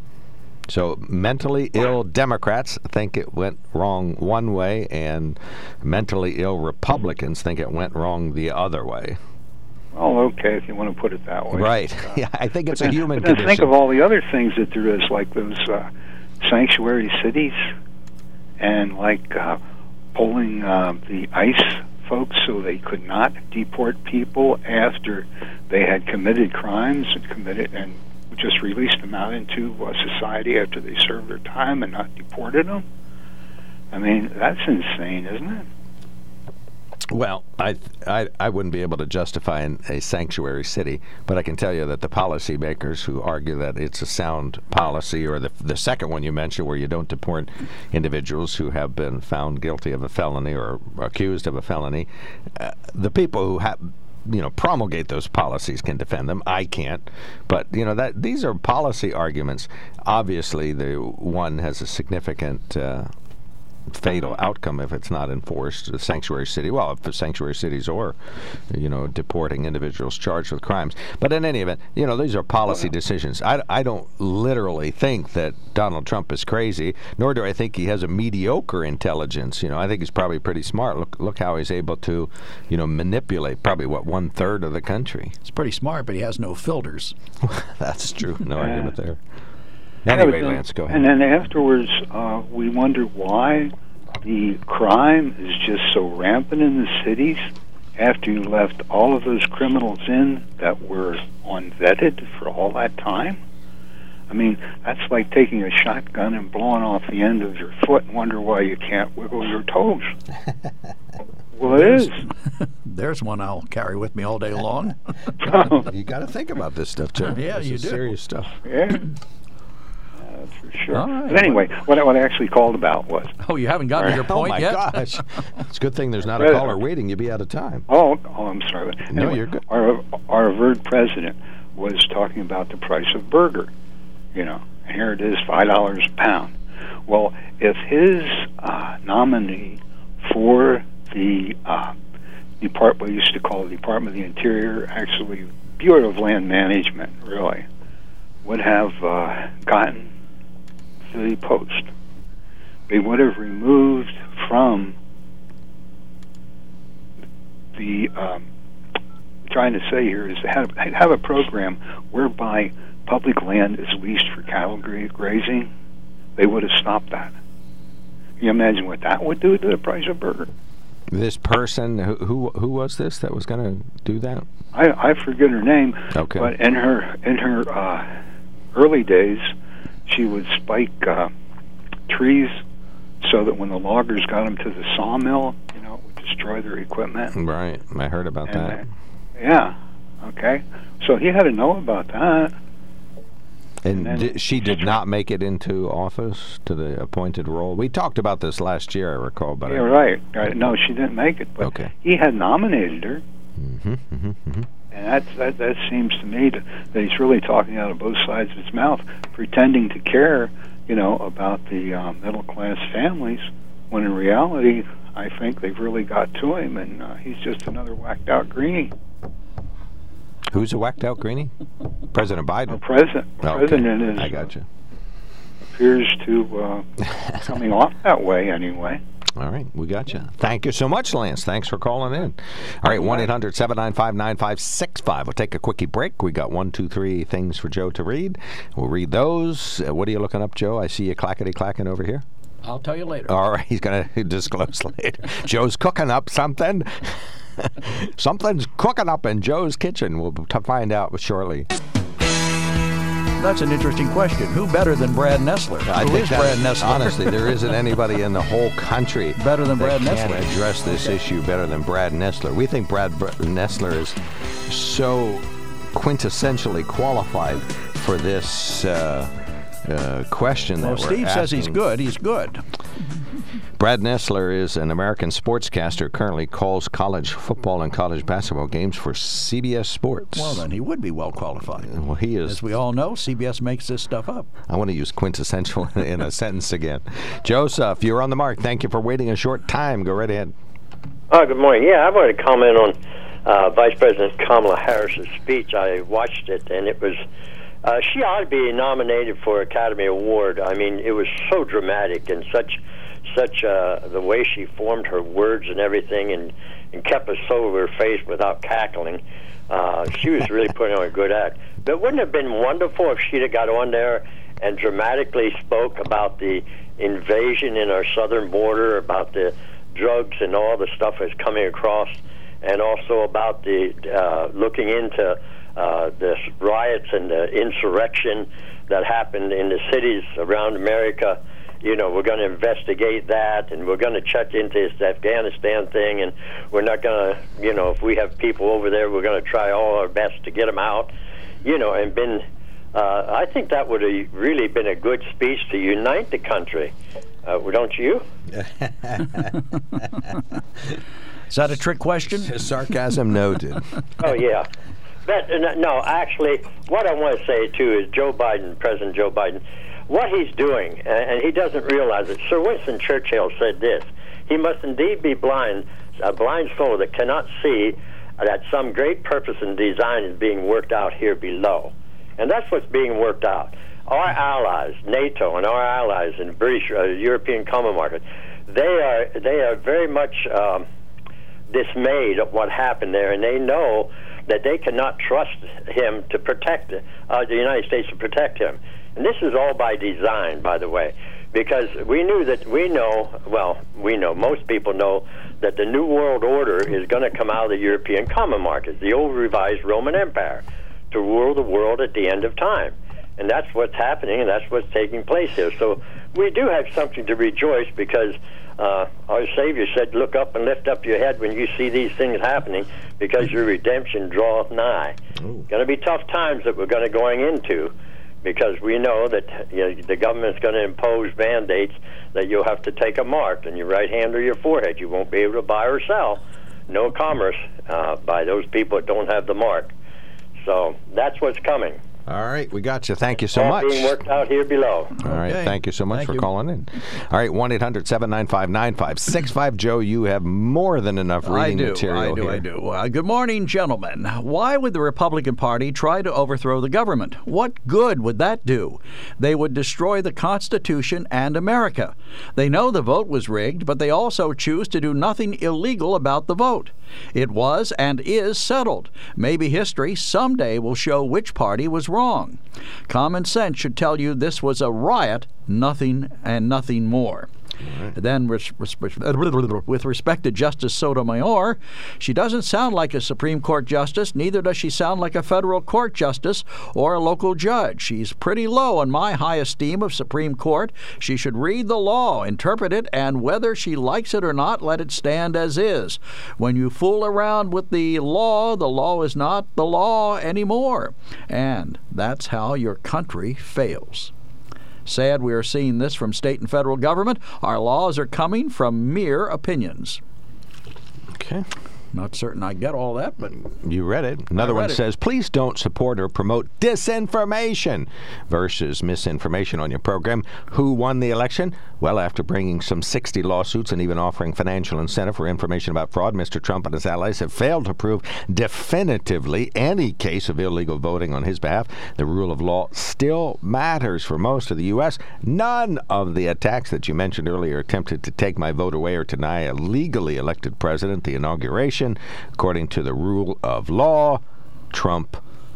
So mentally ill Democrats think it went wrong one way, and mentally ill Republicans think it went wrong the other way. Well, okay, if you want to put it that way. Right. Uh, yeah, I think it's then, a human but then condition. think of all the other things that there is, like those uh, sanctuary cities, and like uh, pulling uh, the ICE folks so they could not deport people after they had committed crimes and committed and just released them out into uh, society after they served their time and not deported them. I mean, that's insane, isn't it? Well, I, I I wouldn't be able to justify an, a sanctuary city, but I can tell you that the policymakers who argue that it's a sound policy, or the the second one you mentioned, where you don't deport individuals who have been found guilty of a felony or accused of a felony, uh, the people who have you know promulgate those policies can defend them. I can't, but you know that these are policy arguments. Obviously, the one has a significant Uh, fatal outcome if it's not enforced. A sanctuary city, well, if the sanctuary cities or, you know, deporting individuals charged with crimes. But in any event, you know, these are policy decisions. I, I don't literally think that Donald Trump is crazy, nor do I think he has a mediocre intelligence. You know, I think he's probably pretty smart. Look, look how he's able to, you know, manipulate probably, what, one-third of the country. He's pretty smart, but he has no filters. That's true. No yeah. argument there. Anyway, yeah, then, Lance, go ahead. And then afterwards, uh, we wonder why the crime is just so rampant in the cities after you left all of those criminals in that were unvetted for all that time. I mean, that's like taking a shotgun and blowing off the end of your foot and wonder why you can't wiggle your toes. Well, it is. There's one I'll carry with me all day long. You got to think about this stuff, Joe. Yeah, this you is do. Serious stuff. Yeah. That's for sure. All right. But anyway, what I, what I actually called about was... Oh, you haven't gotten to your Oh, point my yet? gosh. It's a good thing there's not a President. caller waiting. You'd be out of time. Oh, oh, I'm sorry. No, Anyway, you're good. Our, our averred president was talking about the price of burger, you know, and here it is, five dollars a pound. Well, if his uh, nominee for the uh, department, we used to call the Department of the Interior, actually Bureau of Land Management, really, would have uh, gotten the post, they would have removed from the um, trying to say here is to have, have a program whereby public land is leased for cattle gra- grazing. They would have stopped that. Can you imagine what that would do to the price of burger? This person, who who, who was this that was going to do that? I, I forget her name, Okay. but in her in her uh, early days, she would spike uh, trees so that when the loggers got them to the sawmill, you know, it would destroy their equipment. Right. I heard about And, that. uh, yeah. Okay. So he had to know about that. And and di- she did not make it into office to the appointed role. We talked about this last year, I recall. But Yeah, right. right. No, she didn't make it, but Okay. he had nominated her. Mm-hmm, mm-hmm, mm-hmm. And that, that that seems to me to, that he's really talking out of both sides of his mouth, pretending to care, you know, about the um, middle class families, when in reality, I think they've really got to him, and uh, he's just another whacked out greenie. Who's a whacked out greenie? President Biden. Our president, Okay. president is I got you. appears to uh, coming off that way anyway. All right, we got you. Thank you so much, Lance. Thanks for calling in. All right, one eight hundred seven nine five nine five six five. We'll take a quickie break. We got one, two, three things for Joe to read. We'll read those. Uh, what are you looking up, Joe? I see you clackety-clacking over here. I'll tell you later. All right, he's going to disclose later. Joe's cooking up something. Something's cooking up in Joe's kitchen. We'll t- find out shortly. That's an interesting question. Who better than Brad Nessler? I Who think is that, Brad Nessler? honestly, there isn't anybody in the whole country Better than that Brad can Nessler. address this issue better than Brad Nessler. We think Brad Br- Nessler is so quintessentially qualified for this uh, uh, question Well, that we're Steve says he's asking. good. He's good. Brad Nessler is an American sportscaster, currently calls college football and college basketball games for C B S Sports. Well, then he would be well qualified. Well, he is. As we all know, C B S makes this stuff up. I want to use quintessential in a sentence again. Joseph, you're on the mark. Thank you for waiting a short time. Go right ahead. Oh, good morning. Yeah, I wanted to comment on uh, Vice President Kamala Harris's speech. I watched it, and it was, uh, she ought to be nominated for Academy Award. I mean, it was so dramatic and such, such uh, the way she formed her words and everything, and, and kept a sober face without cackling. Uh, she was really putting on a good act. But wouldn't it have been wonderful if she'd have got on there and dramatically spoke about the invasion in our southern border, about the drugs and all the stuff that's coming across, and also about the uh, looking into uh, the riots and the insurrection that happened in the cities around America. You know, we're going to investigate that, and we're going to check into this Afghanistan thing, and we're not going to, you know, if we have people over there, we're going to try all our best to get them out, you know, and been, uh, I think that would have really been a good speech to unite the country. Uh, don't you? Is that a trick question? Sarcasm noted. Oh, yeah. That, no, actually, what I want to say, too, is Joe Biden, President Joe Biden, what he's doing, and he doesn't realize it. Sir Winston Churchill said this: he must indeed be blind, a blind soul that cannot see that some great purpose and design is being worked out here below. And that's what's being worked out. Our allies, NATO, and our allies in British, uh, European Common Market, they are they are very much um, dismayed at what happened there, and they know that they cannot trust him to protect uh, the United States to protect him. And this is all by design, by the way, because we knew that we know, well, we know, most people know that the New World Order is going to come out of the European Common Market, the old revised Roman Empire, to rule the world at the end of time. And that's what's happening, and that's what's taking place here. So we do have something to rejoice, because uh, our Savior said, look up and lift up your head when you see these things happening, because your redemption draweth nigh. Going to be tough times that we're going to going into, because we know that, you know, the government's going to impose mandates that you'll have to take a mark on your right hand or your forehead. You won't be able to buy or sell. No commerce uh, by those people that don't have the mark. So that's what's coming. All right, we got you. Thank you so All much. being worked out here below. All right, Okay. thank you so much Thank for you. calling in. All right, one eight hundred seven nine five nine five six five. Joe, you have more than enough reading I do, material I do, here. I do. Uh, good morning, gentlemen. Why would the Republican Party try to overthrow the government? What good would that do? They would destroy the Constitution and America. They know the vote was rigged, but they also choose to do nothing illegal about the vote. It was and is settled. Maybe history someday will show which party was wrong. Common sense should tell you this was a riot, nothing and nothing more. Right. Then, with respect to Justice Sotomayor, she doesn't sound like a Supreme Court justice, neither does she sound like a federal court justice or a local judge. She's pretty low in my high esteem of Supreme Court. She should read the law, interpret it, and whether she likes it or not, let it stand as is. When you fool around with the law, the law is not the law anymore. And that's how your country fails. Sad we are seeing this from state and federal government. Our laws are coming from mere opinions. Okay. Not certain I get all that, but you read it. Another read one it. says, please don't support or promote disinformation versus misinformation on your program. Who won the election? Well, after bringing some sixty lawsuits and even offering financial incentive for information about fraud, Mister Trump and his allies have failed to prove definitively any case of illegal voting on his behalf. The rule of law still matters for most of the U S. None of the attacks that you mentioned earlier attempted to take my vote away or deny a legally elected president the inauguration. According to the rule of law, Trump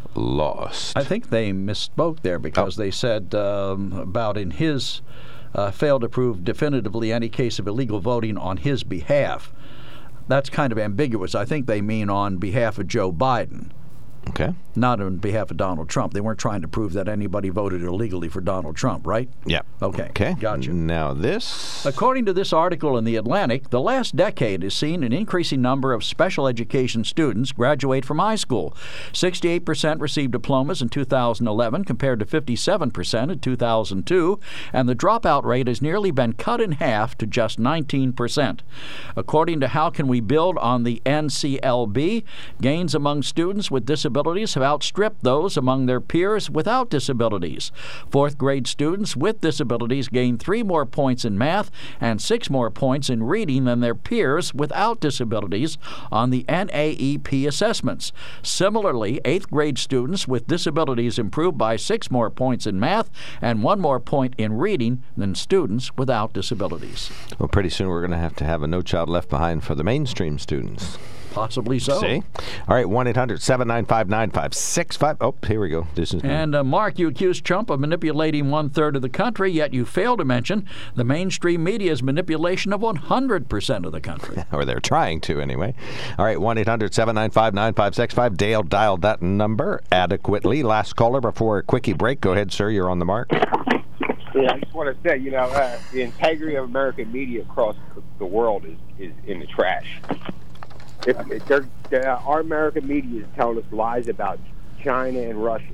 lost. I think they misspoke there because oh. they said um, about in his uh, failed to prove definitively any case of illegal voting on his behalf. That's kind of ambiguous. I think they mean on behalf of Joe Biden. Okay. Not on behalf of Donald Trump. They weren't trying to prove that anybody voted illegally for Donald Trump, right? Yeah. Okay. Okay. Gotcha. Now this. According to this article in The Atlantic, the last decade has seen an increasing number of special education students graduate from high school. sixty-eight percent received diplomas in two thousand eleven compared to fifty-seven percent in two thousand two, and the dropout rate has nearly been cut in half to just nineteen percent. According to How Can We Build on the N C L B, gains among students with disabilities have outstripped those among their peers without disabilities. Fourth grade students with disabilities gain three more points in math and six more points in reading than their peers without disabilities on the N A E P assessments. Similarly, eighth grade students with disabilities improved by six more points in math and one more point in reading than students without disabilities. Well, pretty soon we're going to have to have a No Child Left Behind for the mainstream students. Possibly so. See? All right, one eight hundred seven nine five nine five six five. Oh, here we go. This is and uh, Mark, you accused Trump of manipulating one-third of the country, yet you fail to mention the mainstream media's manipulation of one hundred percent of the country. Or they're trying to, anyway. All right, one eight hundred seven nine five nine five six five. Dale dialed that number adequately. Last caller before a quickie break. Go ahead, sir. You're on the mark. Yeah, I just want to say, you know, uh, the integrity of American media across the world is, is in the trash. If, if they're, they're, our American media is telling us lies about China and Russia.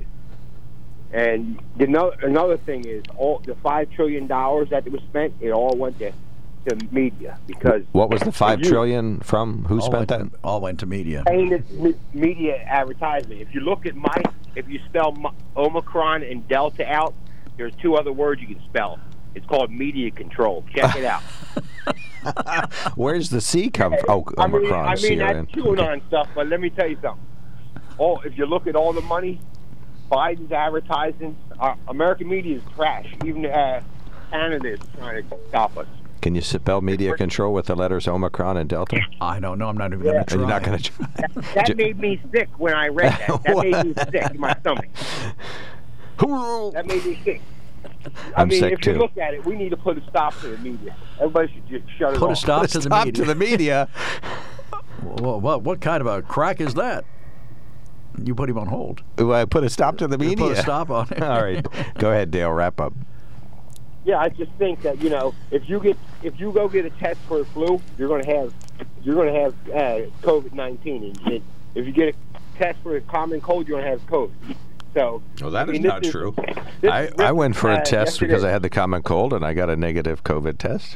And the no, another thing is, all the five trillion dollars that was spent, it all went to, to media. Because what was the five you, trillion from? Who all spent that? To, all went to media. Ain't media advertisement. If you look at my, if you spell Omicron and Delta out, there's two other words you can spell. It's called media control. Check it out. Where's the C come from? Oh, I mean, Omicron. I mean, that's QAnon okay. stuff, but let me tell you something. Oh, if you look at all the money Biden's advertising, uh, American media is trash. Even uh, Canada is trying to stop us. Can you spell media control with the letters Omicron and Delta? I don't know. I'm not even yeah. going to try. You're not going to try. That, that made me sick when I read that. That made me sick in my stomach. That made me sick. I I'm mean, sick if too. you look at it, we need to put a stop to the media. Everybody should just shut it put off. A stop put a to stop the media. to the media. Well, what, what kind of a crack is that? You put him on hold. Well, I put a stop to the media. You put a stop on it. All right. Go ahead, Dale. Wrap up. Yeah, I just think that, you know, if you get if you go get a test for the flu, you're going to have you're going to have uh, COVID nineteen. And if you get a test for a common cold, you're going to have COVID. So, well, that I mean, is not is, true. This, I, this, I went for a uh, test yesterday. because I had the common cold, and I got a negative COVID test.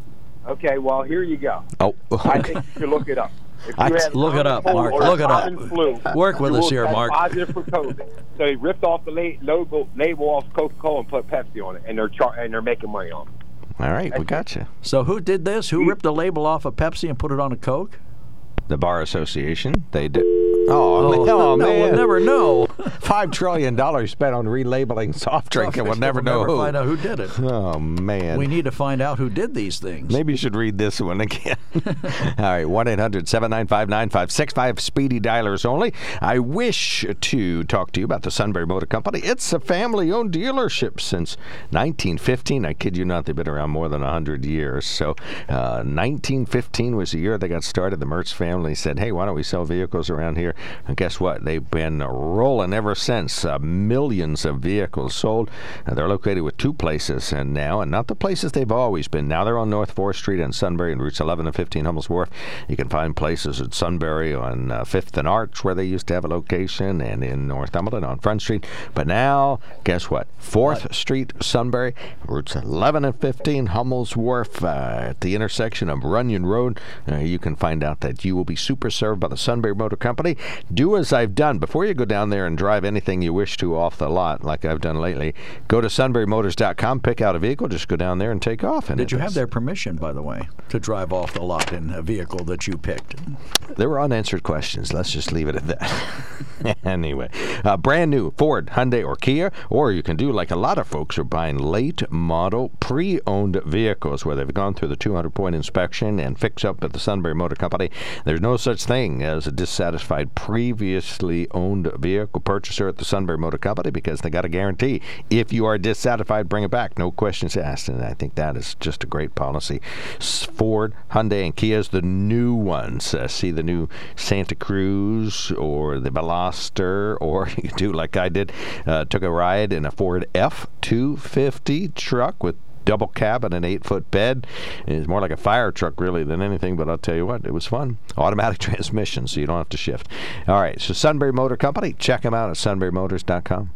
Okay, well, here you go. Oh, okay. I think you should look it up. If you I- had Look it common up, cold Mark. or Look it up. common Flu, Work with you us will here, test Mark. Positive for COVID. So they ripped off the la- label, label off Coca-Cola and put Pepsi on it, and they're char- and they're making money on it. All right, we got you. So who did this? Who ripped the label off of Pepsi and put it on a Coke? The Bar Association, they did. Oh, Oh, man. no, Oh, man. we'll never know. Five trillion dollars spent on relabeling soft drink, and we'll never We'll know never who. find out who did it. Oh, man. We need to find out who did these things. Maybe you should read this one again. All right, one eight hundred seven nine five nine five six five, speedy dialers only. I wish to talk to you about the Sunbury Motor Company. It's a family-owned dealership since nineteen fifteen. I kid you not, they've been around more than one hundred years. So uh, nineteen fifteen was the year they got started. The Mertz family said, hey, why don't we sell vehicles around here? And guess what? They've been rolling ever since. Uh, millions of vehicles sold. Uh, they're located with two places and now, and not the places they've always been. Now they're on North fourth Street in Sunbury and routes eleven and fifteen Hummel's Wharf. You can find places at Sunbury on uh, fifth and Arch where they used to have a location, and in Northumberland on Front Street. But now, guess what? fourth Street, Sunbury, routes eleven and fifteen Hummel's Wharf, uh, at the intersection of Runyon Road. Uh, you can find out that you will be super served by the Sunbury Motor Company. Do as I've done. Before you go down there and drive anything you wish to off the lot, like I've done lately, go to sunbury motors dot com, pick out a vehicle, just go down there and take off. And Did you it's- have their permission, by the way, to drive off the lot in a vehicle that you picked? There were unanswered questions. Let's just leave it at that. Anyway, uh, brand new Ford, Hyundai, or Kia, or you can do like a lot of folks are buying late model pre-owned vehicles where they've gone through the two hundred point inspection and fix up at the Sunbury Motor Company. There's no such thing as a dissatisfied previously owned vehicle purchaser at the Sunbury Motor Company because they got a guarantee. If you are dissatisfied, bring it back. No questions asked. And I think that is just a great policy. S- Ford, Hyundai, and Kia's the new ones. Uh, see the new Santa Cruz or the Veloster, or you can do like I did. Uh, took a ride in a Ford F two fifty truck with double cab and an eight-foot bed. It's more like a fire truck, really, than anything, but I'll tell you what, it was fun. Automatic transmission, so you don't have to shift. All right, so Sunbury Motor Company, check them out at sunbury motors dot com.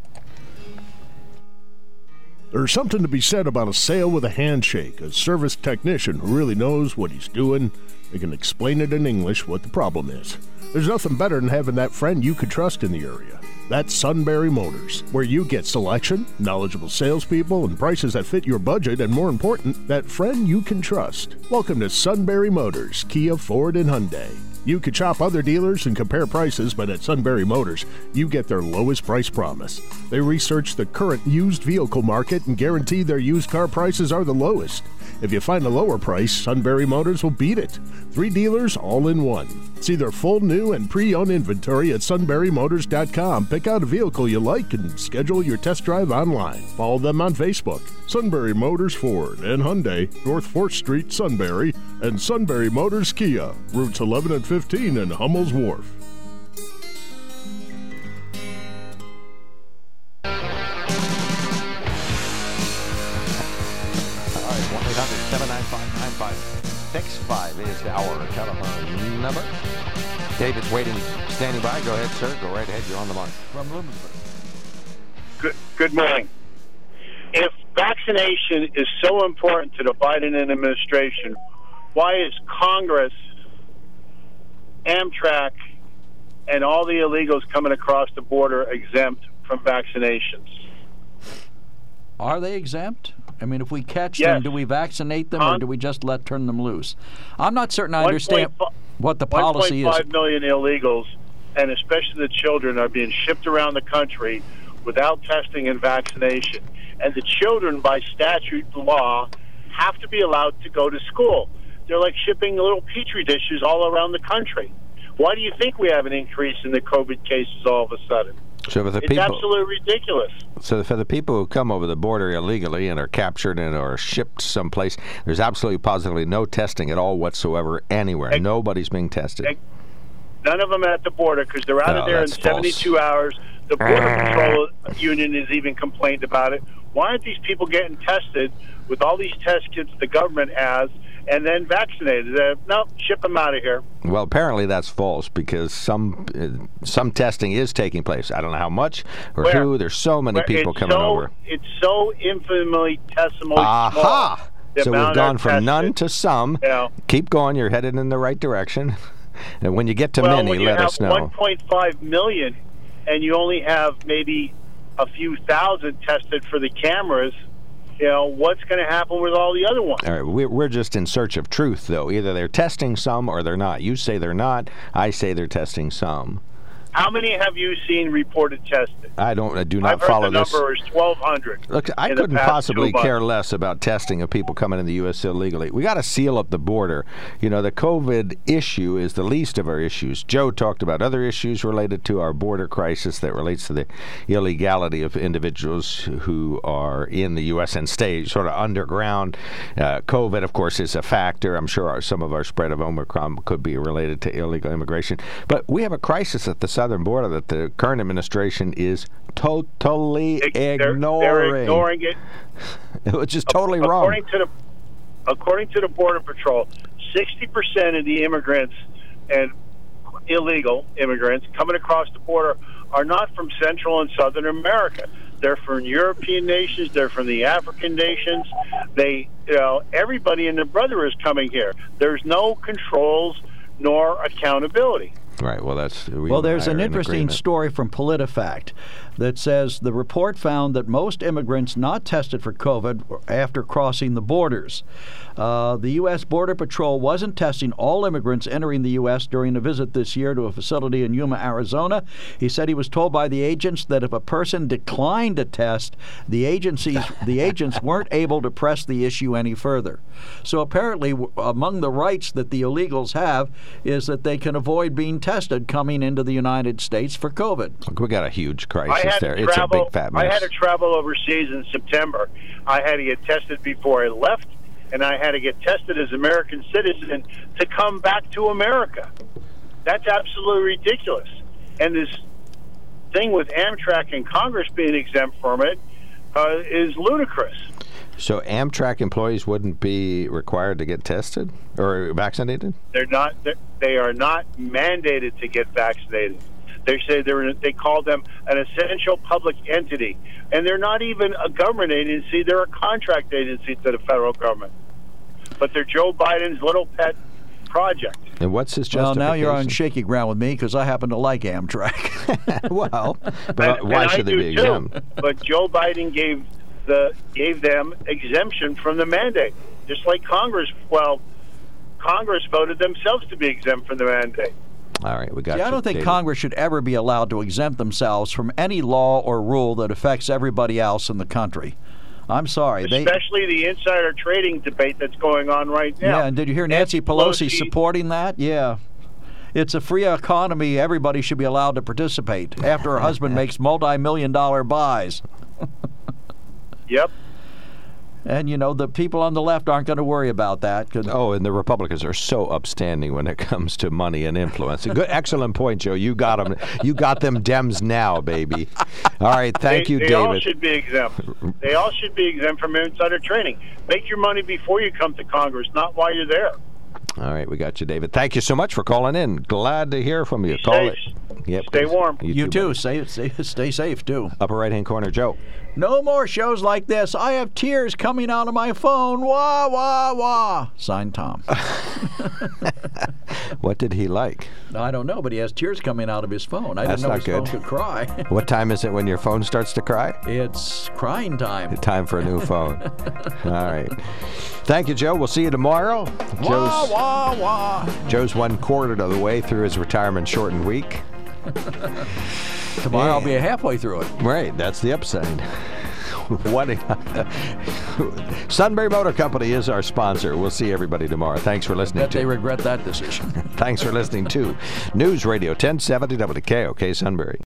There's something to be said about a sale with a handshake, a service technician who really knows what he's doing. They can explain it in English what the problem is. There's nothing better than having that friend you could trust in the area. That's Sunbury Motors, where you get selection, knowledgeable salespeople, and prices that fit your budget, and more important, that friend you can trust. Welcome to Sunbury Motors, Kia, Ford, and Hyundai. You could shop other dealers and compare prices, but at Sunbury Motors, you get their lowest price promise. They research the current used vehicle market and guarantee their used car prices are the lowest. If you find a lower price, Sunbury Motors will beat it. Three dealers all in one. See their full new and pre-owned inventory at sunbury motors dot com. Pick out a vehicle you like and schedule your test drive online. Follow them on Facebook. Sunbury Motors Ford and Hyundai, North fourth Street, Sunbury, and Sunbury Motors Kia, routes eleven and fifteen in Hummel's Wharf. one eight hundred seven nine five nine five six five is our telephone number. David's waiting, standing by. Go ahead, sir. Go right ahead. You're on the mark. From Bloomsbury. Good, good morning. If vaccination is so important to the Biden administration, why is Congress, Amtrak, and all the illegals coming across the border exempt from vaccinations? Are they exempt? I mean, if we catch Yes. them, do we vaccinate them, Con- or do we just let turn them loose? I'm not certain I understand what the policy is. one point five million illegals, and especially the children, are being shipped around the country without testing and vaccination. And the children, by statute law, have to be allowed to go to school. They're like shipping little petri dishes all around the country. Why do you think we have an increase in the COVID cases all of a sudden? So for the It's people, absolutely ridiculous. so for the people who come over the border illegally and are captured and are shipped someplace, there's absolutely positively no testing at all whatsoever anywhere. Ex- Nobody's being tested. Ex- None of them at the border because they're out Oh, of there in that's seventy-two false. hours. The Border Patrol Union has even complained about it. Why aren't these people getting tested with all these test kits the government has and then vaccinated? Uh, no, ship them out of here. Well, apparently that's false because some uh, some testing is taking place. I don't know how much or Where? who. There's so many Where people it's coming so, over. It's so infinitesimally Aha! small. the So we've amount gone are from none tested. to some. Yeah. Keep going. You're headed in the right direction. And when you get to well, many, when you let have us know. one point five million and you only have maybe a few thousand tested for the cameras, you know, what's going to happen with all the other ones? All right, we're, we're just in search of truth, though. Either they're testing some or they're not. You say they're not. I say they're testing some. How many have you seen reported tested? I don't. I do not I've heard follow the this. number is twelve hundred. Look, I in the couldn't past possibly two months. care less about testing of people coming in the U S illegally. We got to seal up the border. You know, the COVID issue is the least of our issues. Joe talked about other issues related to our border crisis that relates to the illegality of individuals who are in the U S and stay sort of underground. Uh, COVID, of course, is a factor. I'm sure our, some of our spread of Omicron could be related to illegal immigration. But we have a crisis at the southern border that the current administration is totally They're, ignoring. they're ignoring it. Which is totally Ac- wrong. According to the according to the Border Patrol, sixty percent of the immigrants and illegal immigrants coming across the border are not from Central and Southern America. They're from European nations. They're from the African nations. They, you know, everybody and their brother is coming here. There's no controls nor accountability. Right. Well, that's we Well, there's are an in interesting agreement. story from PolitiFact that says the report found that most immigrants not tested for COVID were after crossing the borders. Uh, the U S Border Patrol wasn't testing all immigrants entering the U S during a visit this year to a facility in Yuma, Arizona. He said he was told by the agents that if a person declined a test, the agencies, the agents weren't able to press the issue any further. So apparently, w- among the rights that the illegals have is that they can avoid being tested coming into the United States for COVID. Look, we got a huge I crisis had there. to It's travel, a big fat I mess. had to travel overseas in September. I had to get tested before I left, and I had to get tested as an American citizen to come back to America. That's absolutely ridiculous. And this thing with Amtrak and Congress being exempt from it uh, is ludicrous. So Amtrak employees wouldn't be required to get tested or vaccinated? They're not. They're, they are not mandated to get vaccinated. They say they're. They call them an essential public entity, and they're not even a government agency. They're a contract agency to the federal government. But they're Joe Biden's little pet project. And what's his Well, justification? now you're on shaky ground with me because I happen to like Amtrak. Well, but And- why and I should they do be too. exempt? But Joe Biden gave the gave them exemption from the mandate, just like Congress. Well, Congress voted themselves to be exempt from the mandate. All right, we got See, I you, don't think David. Congress should ever be allowed to exempt themselves from any law or rule that affects everybody else in the country. I'm sorry. They, Especially the insider trading debate that's going on right now. yeah, and did you hear Nancy Pelosi, Pelosi- supporting that? Yeah. It's a free economy. Everybody should be allowed to participate after her husband makes multi-million dollar buys. Yep. And, you know, the people on the left aren't going to worry about that. 'Cause Oh, and the Republicans are so upstanding when it comes to money and influence. Good, excellent point, Joe. You got them. You got them Dems now, baby. All right, thank they, you, they David. all should be exempt. They all should be exempt from insider trading. Make your money before you come to Congress, not while you're there. All right, we got you, David. Thank you so much for calling in. Glad to hear from you. Be Call safe. it. Yep. Stay warm. you too. buddy. Stay, stay, stay safe, too. Upper right-hand corner, Joe. No more shows like this. I have tears coming out of my phone. Wah, wah, wah. Signed, Tom. What did he like? I don't know, but he has tears coming out of his phone. I That's didn't know not his good. phone could cry. What time is it when your phone starts to cry? It's crying time. Time for a new phone. All right. Thank you, Joe. We'll see you tomorrow. Wah, Joe's, wah, wah. Joe's one quarter of the way through his retirement shortened week. Tomorrow I'll be halfway through it. Right, that's the upside. What Sunbury Motor Company is our sponsor. We'll see everybody tomorrow. Thanks for listening Bet to they regret that decision. Thanks for listening to News Radio ten seventy W K O K Sunbury.